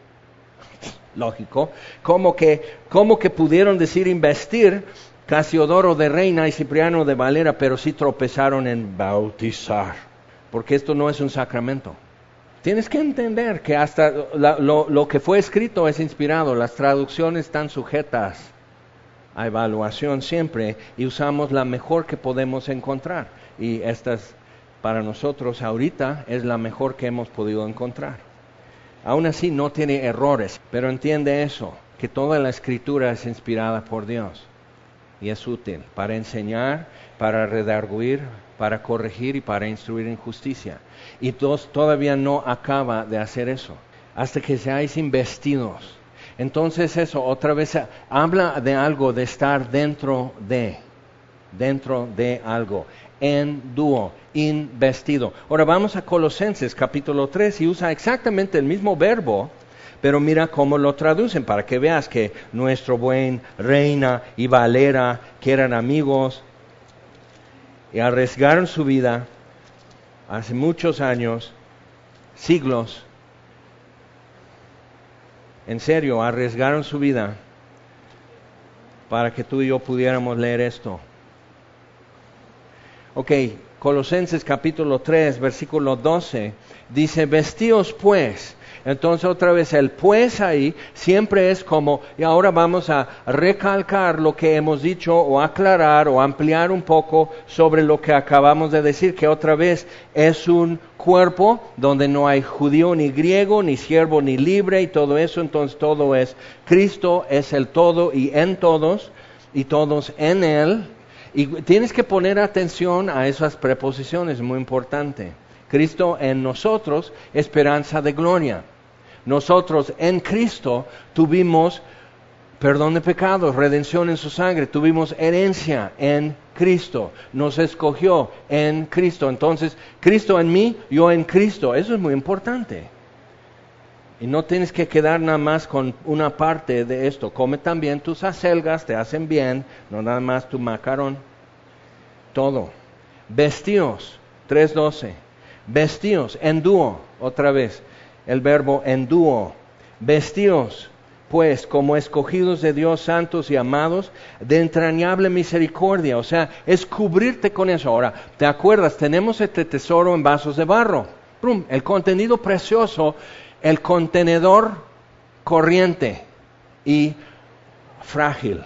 Lógico, como que, como que pudieron decir investir Casiodoro de Reina y Cipriano de Valera, pero sí tropezaron en bautizar, porque esto no es un sacramento. Tienes que entender que hasta la, lo, lo que fue escrito es inspirado, las traducciones están sujetas a evaluación siempre y usamos la mejor que podemos encontrar, y esta es, para nosotros ahorita es la mejor que hemos podido encontrar. Aún así no tiene errores, pero entiende eso, que toda la Escritura es inspirada por Dios y es útil para enseñar, para redarguir, para corregir y para instruir en justicia. Y Dios todavía no acaba de hacer eso, hasta que seáis investidos. Entonces eso, otra vez, habla de algo, de estar dentro de, dentro de algo. En dúo, investido. Ahora vamos a Colosenses capítulo tres y usa exactamente el mismo verbo, pero mira cómo lo traducen para que veas que nuestro buen Reina y Valera, que eran amigos y arriesgaron su vida hace muchos años, siglos, en serio, arriesgaron su vida para que tú y yo pudiéramos leer esto. Ok, Colosenses capítulo tres, versículo doce, dice, vestíos pues. Entonces otra vez el pues ahí siempre es como, y ahora vamos a recalcar lo que hemos dicho o aclarar o ampliar un poco sobre lo que acabamos de decir, que otra vez es un cuerpo donde no hay judío ni griego, ni siervo ni libre y todo eso, entonces todo es Cristo, es el todo y en todos y todos en Él. Y tienes que poner atención a esas preposiciones, muy importante. Cristo en nosotros, esperanza de gloria. Nosotros en Cristo tuvimos perdón de pecados, redención en su sangre, tuvimos herencia en Cristo, nos escogió en Cristo. Entonces, Cristo en mí, yo en Cristo, eso es muy importante. Y no tienes que quedar nada más con una parte de esto. Come también tus acelgas, te hacen bien, no nada más tu macarón. Todo. Vestíos, tres doce. Vestíos, en dúo, otra vez. El verbo en dúo. Vestíos, pues, como escogidos de Dios, santos y amados, de entrañable misericordia. O sea, es cubrirte con eso. Ahora, ¿te acuerdas? Tenemos este tesoro en vasos de barro. ¡Prum! El contenido precioso el contenedor corriente y frágil,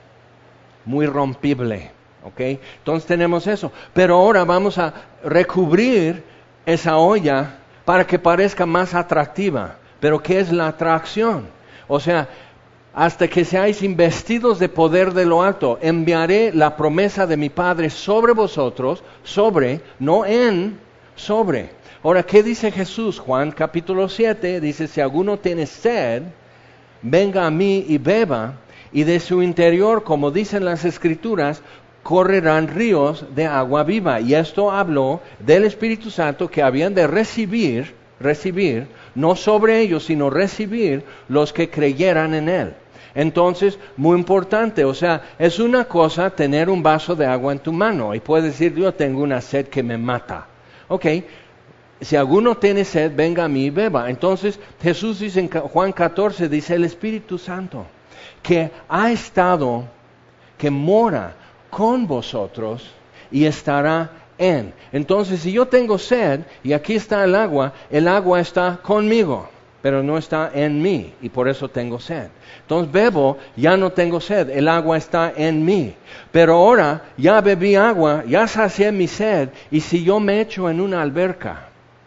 muy rompible, ¿ok? Entonces tenemos eso, pero ahora vamos a recubrir esa olla para que parezca más atractiva. ¿Pero qué es la atracción? O sea, hasta que seáis investidos de poder de lo alto, enviaré la promesa de mi Padre sobre vosotros, sobre, no en, sobre. Ahora, ¿qué dice Jesús? Juan capítulo siete, dice, si alguno tiene sed, venga a mí y beba, y de su interior, como dicen las Escrituras, correrán ríos de agua viva. Y esto habló del Espíritu Santo que habían de recibir, recibir, no sobre ellos, sino recibir los que creyeran en Él. Entonces, muy importante, o sea, es una cosa tener un vaso de agua en tu mano y puedes decir, yo tengo una sed que me mata. Ok, si alguno tiene sed, venga a mí y beba. Entonces, Jesús dice en Juan catorce, dice el Espíritu Santo, que ha estado, que mora con vosotros y estará en. Entonces, si yo tengo sed y aquí está el agua, el agua está conmigo, pero no está en mí y por eso tengo sed. Entonces bebo, ya no tengo sed, el agua está en mí. Pero ahora ya bebí agua, ya sacié mi sed y si yo me echo en una alberca,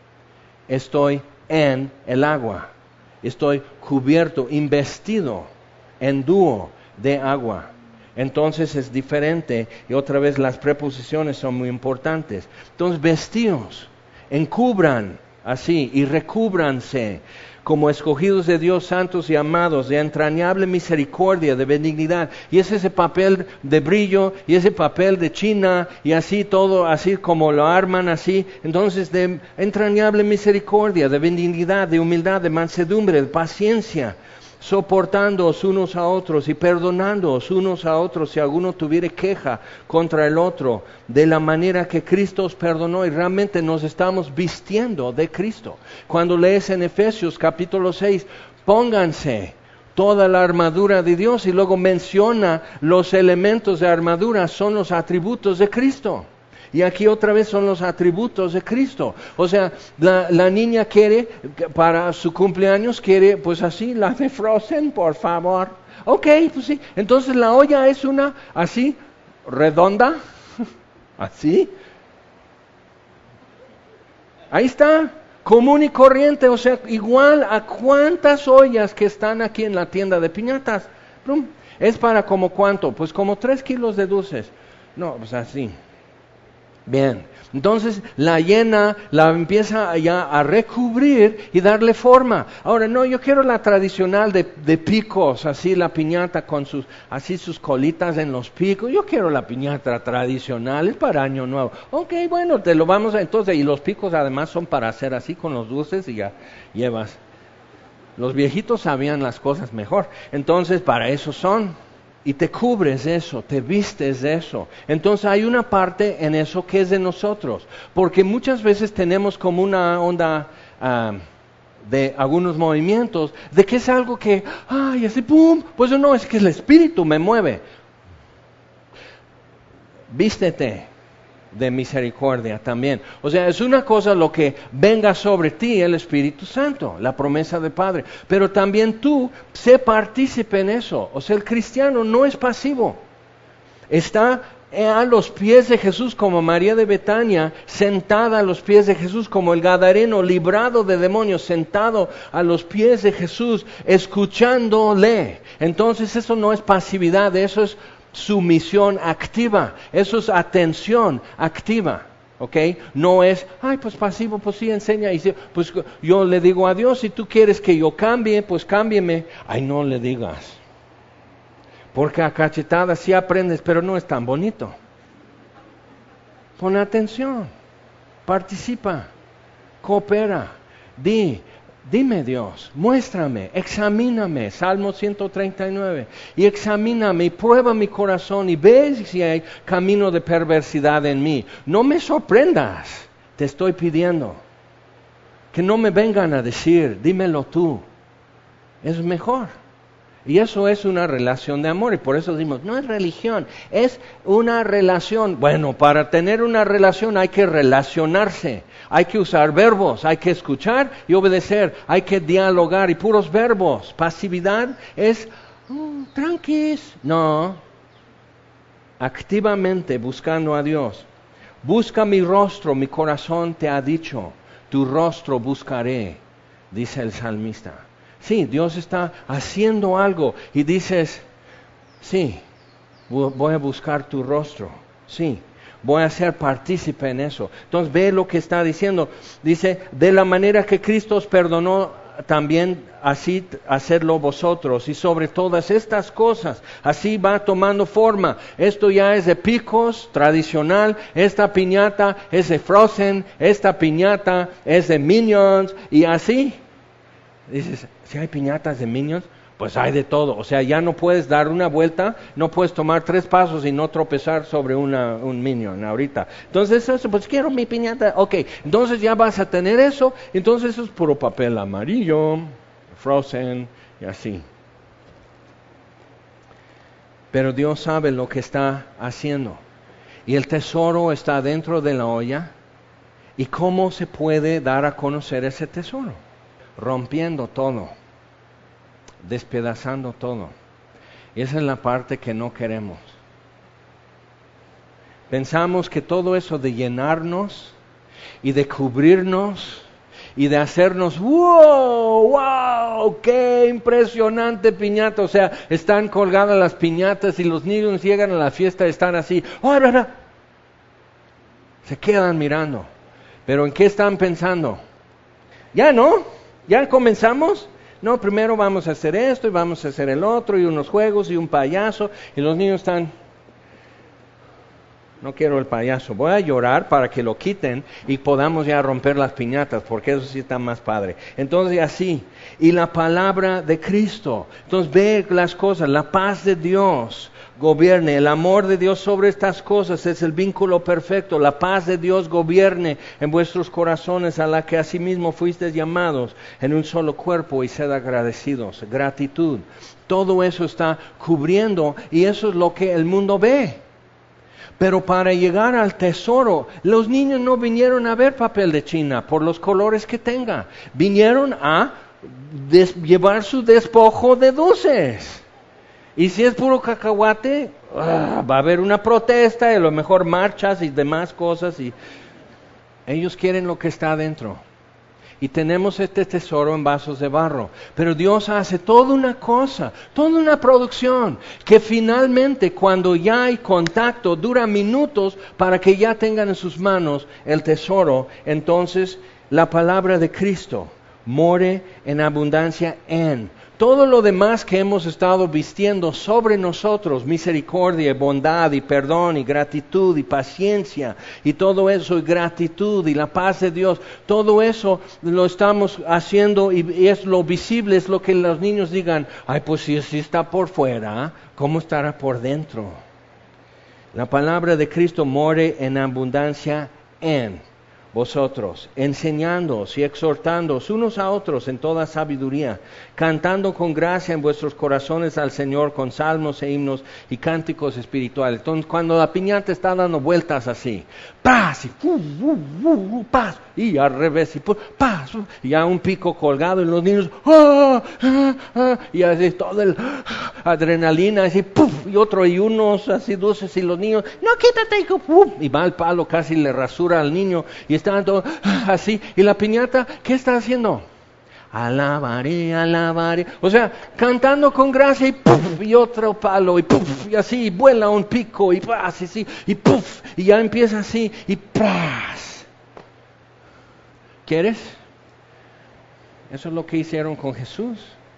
estoy en el agua, estoy cubierto, investido en dúo de agua. Entonces es diferente y otra vez las preposiciones son muy importantes. Entonces vestíos, encubran así y recúbranse como escogidos de Dios, santos y amados, de entrañable misericordia, de benignidad. Y es ese papel de brillo y ese papel de china y así todo, así como lo arman así. Entonces de entrañable misericordia, de benignidad, de humildad, de mansedumbre, de paciencia, soportándoos unos a otros y perdonándoos unos a otros si alguno tuviere queja contra el otro, de la manera que Cristo os perdonó. Y realmente nos estamos vistiendo de Cristo. Cuando lees en Efesios capítulo seis, pónganse toda la armadura de Dios y luego menciona los elementos de armadura, son los atributos de Cristo. Y aquí otra vez son los atributos de Cristo. O sea, la, la niña quiere, para su cumpleaños, quiere, pues así, la de Frozen, por favor. Ok, pues sí. Entonces la olla es una, así, redonda, así. Ahí está, común y corriente. O sea, igual a cuántas ollas que están aquí en la tienda de piñatas. Es para como cuánto, pues como tres kilos de dulces. No, pues así. Bien, entonces la llena, la empieza ya a recubrir y darle forma. Ahora, no, yo quiero la tradicional de, de picos, así la piñata con sus, así sus colitas en los picos. Yo quiero la piñata tradicional, es para Año Nuevo. Ok, bueno, te lo vamos a, entonces, y los picos además son para hacer así con los dulces y ya llevas. Los viejitos sabían las cosas mejor, entonces para eso son. Y te cubres eso, te vistes de eso. Entonces hay una parte en eso que es de nosotros. Porque muchas veces tenemos como una onda uh, de algunos movimientos, de que es algo que, ay, así, pum, pues no, es que el Espíritu me mueve. Vístete de misericordia también. O sea, es una cosa lo que venga sobre ti el Espíritu Santo, la promesa del Padre, pero también tú sé partícipe en eso. O sea, el cristiano no es pasivo, está a los pies de Jesús como María de Betania, sentada a los pies de Jesús, como el Gadareno librado de demonios, sentado a los pies de Jesús, escuchándole. Entonces eso no es pasividad, eso es sumisión activa, eso es atención activa, ¿ok? No es, ay, pues pasivo, pues sí, enseña, y sí, pues yo le digo a Dios, si tú quieres que yo cambie, pues cámbieme. Ay, no le digas, porque a cachetadas sí aprendes, pero no es tan bonito. Pon atención, participa, coopera, di, dime Dios, muéstrame, examíname, Salmo ciento treinta y nueve, y examíname y prueba mi corazón y ve si hay camino de perversidad en mí. No me sorprendas, te estoy pidiendo, que no me vengan a decir, dímelo tú, es mejor. Y eso es una relación de amor, y por eso decimos, no es religión, es una relación. Bueno, para tener una relación hay que relacionarse, hay que usar verbos, hay que escuchar y obedecer, hay que dialogar, y puros verbos. Pasividad es, oh, tranquis. No, activamente buscando a Dios. Busca mi rostro, mi corazón te ha dicho, tu rostro buscaré, dice el salmista. Sí, Dios está haciendo algo y dices, sí, voy a buscar tu rostro, sí, voy a ser partícipe en eso. Entonces ve lo que está diciendo, dice, de la manera que Cristo os perdonó, también así hacerlo vosotros, y sobre todas estas cosas, así va tomando forma. Esto ya es de picos, tradicional, esta piñata es de Frozen, esta piñata es de Minions, y así. Dices, si hay piñatas de Minions, pues hay de todo. O sea, ya no puedes dar una vuelta, no puedes tomar tres pasos y no tropezar sobre una, un Minion ahorita. Entonces, eso, pues quiero mi piñata. Ok, entonces ya vas a tener eso. Entonces eso es puro papel amarillo, Frozen y así. Pero Dios sabe lo que está haciendo. Y el tesoro está dentro de la olla. ¿Y cómo se puede dar a conocer ese tesoro? Rompiendo todo, despedazando todo. Y esa es la parte que no queremos. Pensamos que todo eso de llenarnos y de cubrirnos y de hacernos wow, wow, qué impresionante piñata. O sea, están colgadas las piñatas y los niños llegan a la fiesta y están así, oh, no, no. Se quedan mirando. Pero ¿en qué están pensando? Ya no. ¿Ya comenzamos? No, primero vamos a hacer esto y vamos a hacer el otro y unos juegos y un payaso. Y los niños están, no quiero el payaso, voy a llorar para que lo quiten y podamos ya romper las piñatas, porque eso sí está más padre. Entonces así, y la palabra de Cristo. Entonces ve las cosas, la paz de Dios gobierne, el amor de Dios sobre estas cosas es el vínculo perfecto. La paz de Dios gobierne en vuestros corazones, a la que asimismo fuisteis llamados en un solo cuerpo, y sed agradecidos. Gratitud, todo eso está cubriendo, y eso es lo que el mundo ve. Pero para llegar al tesoro, los niños no vinieron a ver papel de China por los colores que tenga, vinieron a des- llevar su despojo de dulces. Y si es puro cacahuate, uh, va a haber una protesta y a lo mejor marchas y demás cosas. Y ellos quieren lo que está adentro. Y tenemos este tesoro en vasos de barro. Pero Dios hace toda una cosa, toda una producción, que finalmente cuando ya hay contacto, dura minutos para que ya tengan en sus manos el tesoro. Entonces la palabra de Cristo more en abundancia en todo lo demás que hemos estado vistiendo sobre nosotros, misericordia, bondad y perdón y gratitud y paciencia y todo eso, y gratitud y la paz de Dios. Todo eso lo estamos haciendo y, y es lo visible, es lo que los niños digan, ay, pues si, si está por fuera, ¿cómo estará por dentro? La palabra de Cristo more en abundancia en vosotros, enseñándoos y exhortándoos unos a otros en toda sabiduría, cantando con gracia en vuestros corazones al Señor con salmos e himnos y cánticos espirituales. Entonces, cuando la piñata está dando vueltas así, paz, y, uh, uh, uh, paz, y al revés, y paz, uh, y ya un pico colgado, y los niños, ah, ah, ah, y así todo el ah, adrenalina, así, puf, y otro, y unos así dulces, y los niños, no, quítate, hijo, puf, y va el palo, casi le rasura al niño, y están todos así, y la piñata, ¿qué está haciendo? Alabaré, alabaré, o sea, cantando con gracia, y puff, y otro palo, y puff, y así, y vuela un pico, y paz, y así, y puff, y ya empieza así, y paz. ¿Quieres? Eso es lo que hicieron con Jesús.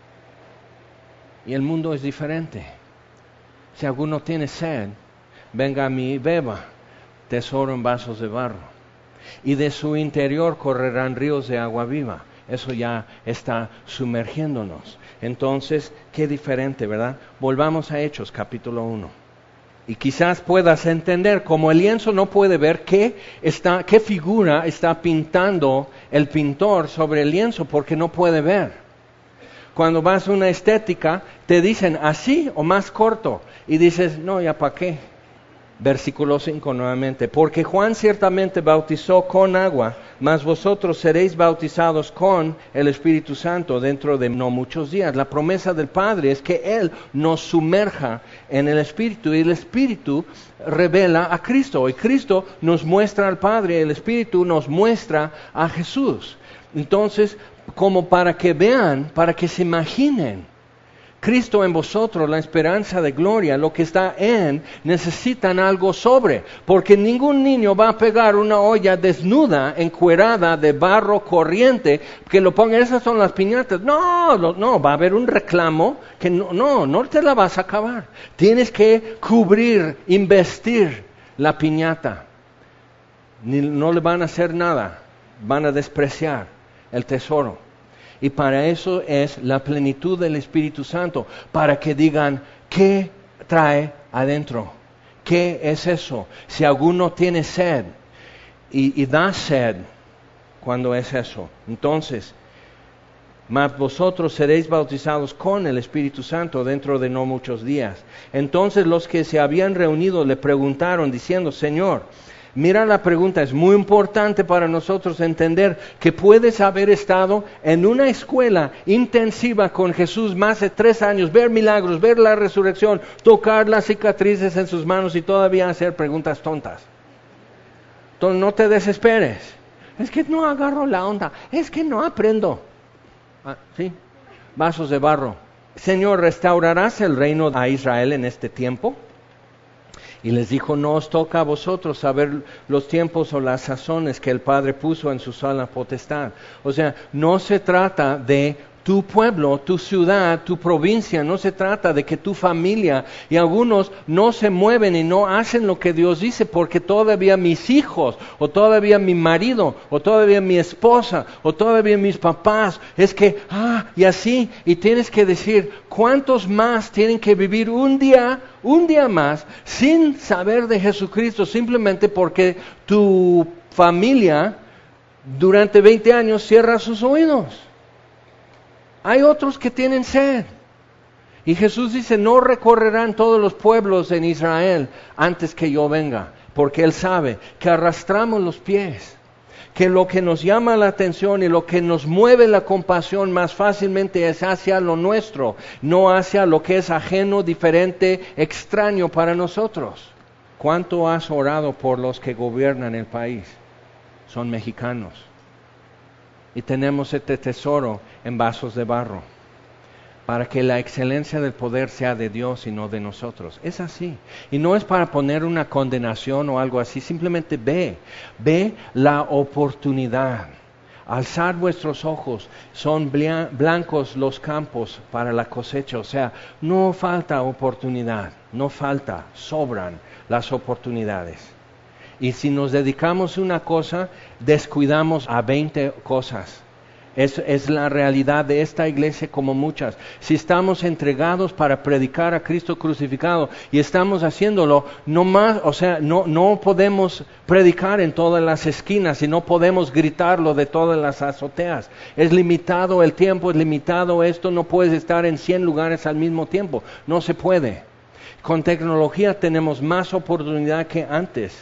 Y el mundo es diferente. Si alguno tiene sed, venga a mí y beba, tesoro en vasos de barro. Y de su interior correrán ríos de agua viva. Eso ya está sumergiéndonos. Entonces, qué diferente, ¿verdad? Volvamos a Hechos, capítulo uno. Y quizás puedas entender, como el lienzo no puede ver qué, está, qué figura está pintando el pintor sobre el lienzo, porque no puede ver. Cuando vas a una estética, te dicen así o más corto. Y dices, no, ¿ya para qué? Versículo cinco nuevamente. Porque Juan ciertamente bautizó con agua, mas vosotros seréis bautizados con el Espíritu Santo dentro de no muchos días. La promesa del Padre es que Él nos sumerja en el Espíritu y el Espíritu revela a Cristo. Y Cristo nos muestra al Padre, el Espíritu nos muestra a Jesús. Entonces, como para que vean, para que se imaginen, Cristo en vosotros, la esperanza de gloria, lo que está en, necesitan algo sobre, porque ningún niño va a pegar una olla desnuda, encuerada, de barro corriente, que lo ponga, esas son las piñatas. No, no, no, va a haber un reclamo que no, no, no te la vas a acabar. Tienes que cubrir, investir la piñata. Ni, no le van a hacer nada, van a despreciar el tesoro. Y para eso es la plenitud del Espíritu Santo, para que digan, ¿qué trae adentro? ¿Qué es eso? Si alguno tiene sed, y, y da sed, ¿cuándo es eso? Entonces, mas vosotros seréis bautizados con el Espíritu Santo dentro de no muchos días. Entonces los que se habían reunido le preguntaron, diciendo, Señor, mira, la pregunta es muy importante para nosotros entender que puedes haber estado en una escuela intensiva con Jesús más de tres años, ver milagros, ver la resurrección, tocar las cicatrices en sus manos y todavía hacer preguntas tontas. Entonces no te desesperes. Es que no agarro la onda, es que no aprendo. Ah, ¿sí? Vasos de barro. Señor, ¿restaurarás el reino a Israel en este tiempo? Y les dijo, no os toca a vosotros saber los tiempos o las sazones que el Padre puso en su sola potestad. O sea, no se trata de tu pueblo, tu ciudad, tu provincia, no se trata de que tu familia, y algunos no se mueven y no hacen lo que Dios dice porque todavía mis hijos, o todavía mi marido, o todavía mi esposa, o todavía mis papás, es que, ah, y así, y tienes que decir, ¿cuántos más tienen que vivir un día, un día más, sin saber de Jesucristo, simplemente porque tu familia durante veinte años cierra sus oídos? Hay otros que tienen sed. Y Jesús dice, no recorrerán todos los pueblos en Israel antes que yo venga, porque Él sabe que arrastramos los pies, que lo que nos llama la atención y lo que nos mueve la compasión más fácilmente es hacia lo nuestro, no hacia lo que es ajeno, diferente, extraño para nosotros. ¿Cuánto has orado por los que gobiernan el país? Son mexicanos. Y tenemos este tesoro en vasos de barro, para que la excelencia del poder sea de Dios y no de nosotros. Es así. Y no es para poner una condenación o algo así, simplemente ve, ve la oportunidad. Alzad vuestros ojos, son blancos los campos para la cosecha. O sea, no falta oportunidad, no falta, sobran las oportunidades. Y si nos dedicamos a una cosa, descuidamos a veinte cosas. Es, es la realidad de esta iglesia como muchas. Si estamos entregados para predicar a Cristo crucificado y estamos haciéndolo, no más, o sea, no, no podemos predicar en todas las esquinas y no podemos gritarlo de todas las azoteas. Es limitado el tiempo, es limitado esto, no puedes estar en cien lugares al mismo tiempo. No se puede. Con tecnología tenemos más oportunidad que antes.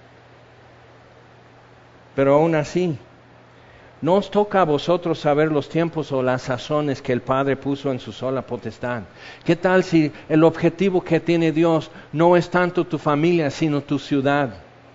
Pero aún así, no os toca a vosotros saber los tiempos o las sazones que el Padre puso en su sola potestad. ¿Qué tal si el objetivo que tiene Dios no es tanto tu familia, sino tu ciudad?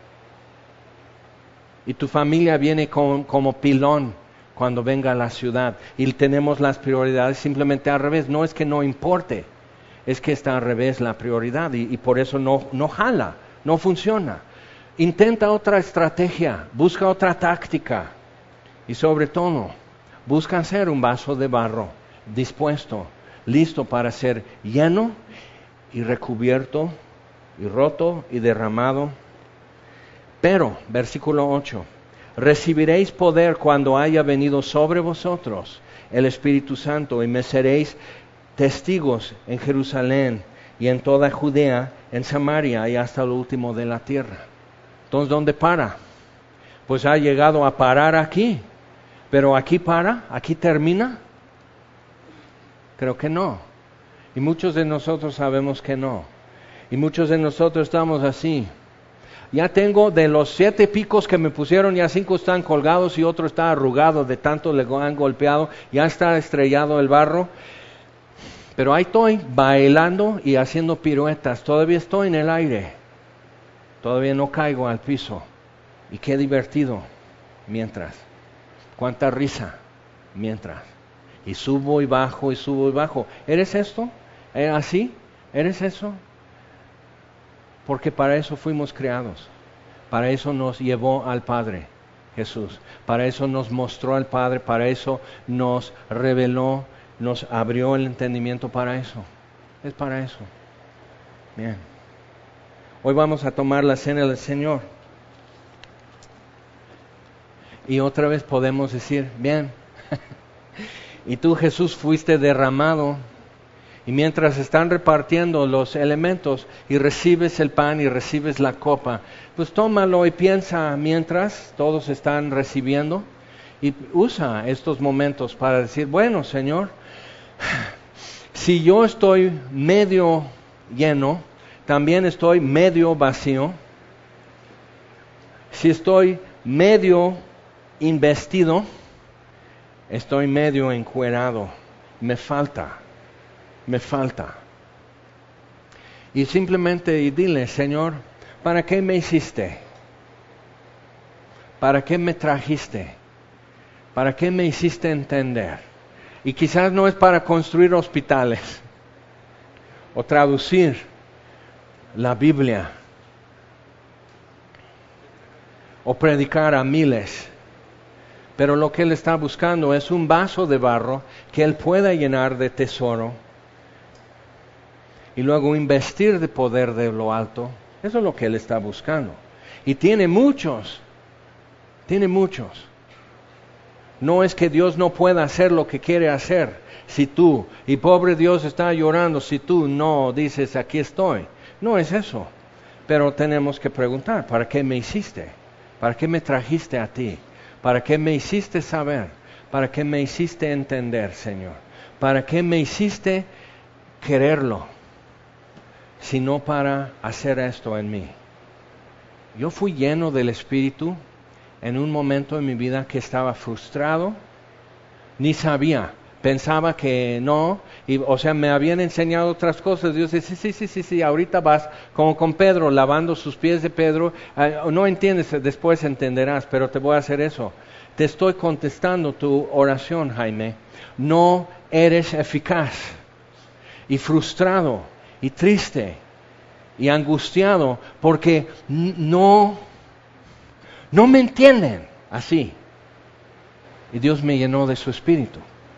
Y tu familia viene con, como pilón cuando venga a la ciudad. Y tenemos las prioridades simplemente al revés. No es que no importe, es que está al revés la prioridad. Y, y por eso no, no jala, no funciona. Intenta otra estrategia, busca otra táctica y sobre todo, busca ser un vaso de barro dispuesto, listo para ser lleno y recubierto y roto y derramado. Pero, versículo ocho, recibiréis poder cuando haya venido sobre vosotros el Espíritu Santo y me seréis testigos en Jerusalén y en toda Judea, en Samaria y hasta lo último de la tierra. Entonces, ¿dónde para? Pues ha llegado a parar aquí. Pero aquí para, aquí termina. Creo que no. Y muchos de nosotros sabemos que no. Y muchos de nosotros estamos así. Ya tengo de los siete picos que me pusieron, ya cinco están colgados y otro está arrugado de tanto le han golpeado. Ya está estrellado el barro. Pero ahí estoy bailando y haciendo piruetas. Todavía estoy en el aire. Todavía no caigo al piso. Y qué divertido. Mientras. Cuánta risa. Mientras. Y subo y bajo y subo y bajo. ¿Eres esto? ¿Eres así? ¿Eres eso? Porque para eso fuimos creados. Para eso nos llevó al Padre Jesús. Para eso nos mostró al Padre. Para eso nos reveló, nos abrió el entendimiento para eso. Es para eso. Bien. Hoy vamos a tomar la cena del Señor. Y otra vez podemos decir, bien, y tú, Jesús, fuiste derramado. Y mientras están repartiendo los elementos y recibes el pan y recibes la copa, pues tómalo y piensa mientras todos están recibiendo. Y usa estos momentos para decir, bueno, Señor, si yo estoy medio lleno, también estoy medio vacío. Si estoy medio investido, estoy medio encuerado. Me falta, me falta. Y simplemente y dile, Señor, ¿para qué me hiciste? ¿Para qué me trajiste? ¿Para qué me hiciste entender? Y quizás no es para construir hospitales o traducir la Biblia o predicar a miles. Pero lo que Él está buscando es un vaso de barro que Él pueda llenar de tesoro y luego investir de poder de lo alto. Eso es lo que Él está buscando. Y tiene muchos, tiene muchos. No es que Dios no pueda hacer lo que quiere hacer si tú, y pobre Dios está llorando si tú no dices aquí estoy. No es eso. Pero tenemos que preguntar, ¿para qué me hiciste? ¿Para qué me trajiste a ti? ¿Para qué me hiciste saber? ¿Para qué me hiciste entender, Señor? ¿Para qué me hiciste quererlo? Sino para hacer esto en mí. Yo fui lleno del Espíritu en un momento en mi vida que estaba frustrado, ni sabía, pensaba que no, y, o sea, me habían enseñado otras cosas. Dios dice, sí, sí, sí, sí, sí, ahorita vas, como con Pedro, lavando sus pies de Pedro, eh, no entiendes, después entenderás, pero te voy a hacer eso. Te estoy contestando tu oración, Jaime. No eres eficaz, y frustrado, y triste, y angustiado, porque no, no me entienden así. Y Dios me llenó de su Espíritu.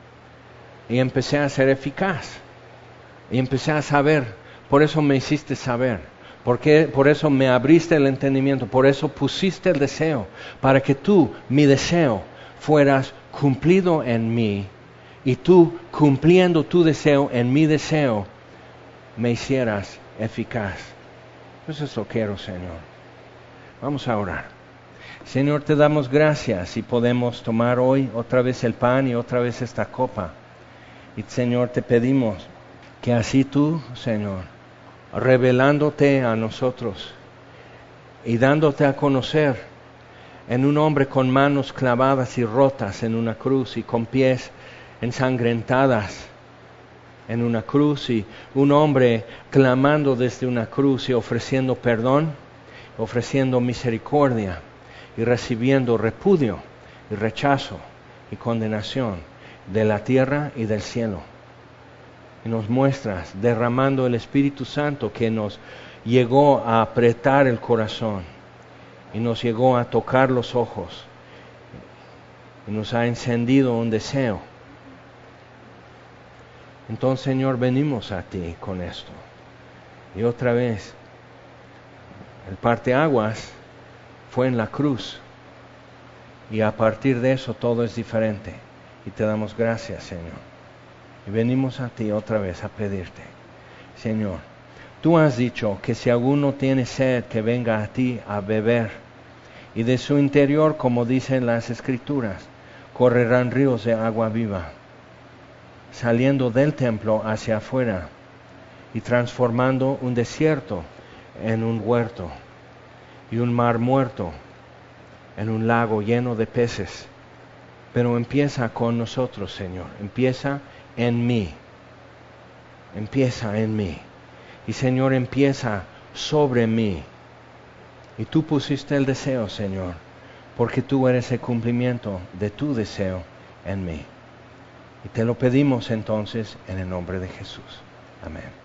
Y empecé a ser eficaz. Y empecé a saber. Por eso me hiciste saber. Porque, por eso me abriste el entendimiento. Por eso pusiste el deseo. Para que tú, mi deseo, fueras cumplido en mí. Y tú, cumpliendo tu deseo en mi deseo, me hicieras eficaz. Pues eso quiero, Señor. Vamos a orar. Señor, te damos gracias y podemos tomar hoy otra vez el pan y otra vez esta copa. Y Señor, te pedimos que así tú, Señor, revelándote a nosotros y dándote a conocer en un hombre con manos clavadas y rotas en una cruz y con pies ensangrentadas en una cruz y un hombre clamando desde una cruz y ofreciendo perdón, ofreciendo misericordia y recibiendo repudio y rechazo y condenación de la tierra y del cielo. Y nos muestras derramando el Espíritu Santo que nos llegó a apretar el corazón y nos llegó a tocar los ojos y nos ha encendido un deseo. Entonces, Señor, venimos a ti con esto. Y otra vez, el parteaguas fue en la cruz. Y a partir de eso todo es diferente. Y te damos gracias, Señor. Y venimos a ti otra vez a pedirte. Señor, tú has dicho que si alguno tiene sed, que venga a ti a beber. Y de su interior, como dicen las Escrituras, correrán ríos de agua viva. saliendo del templo hacia afuera y transformando un desierto en un huerto y un mar muerto en un lago lleno de peces. Pero empieza con nosotros, Señor. Empieza en mí. Empieza en mí. Y Señor, empieza sobre mí. Y tú pusiste el deseo, Señor, porque tú eres el cumplimiento de tu deseo en mí. Y te lo pedimos entonces en el nombre de Jesús. Amén.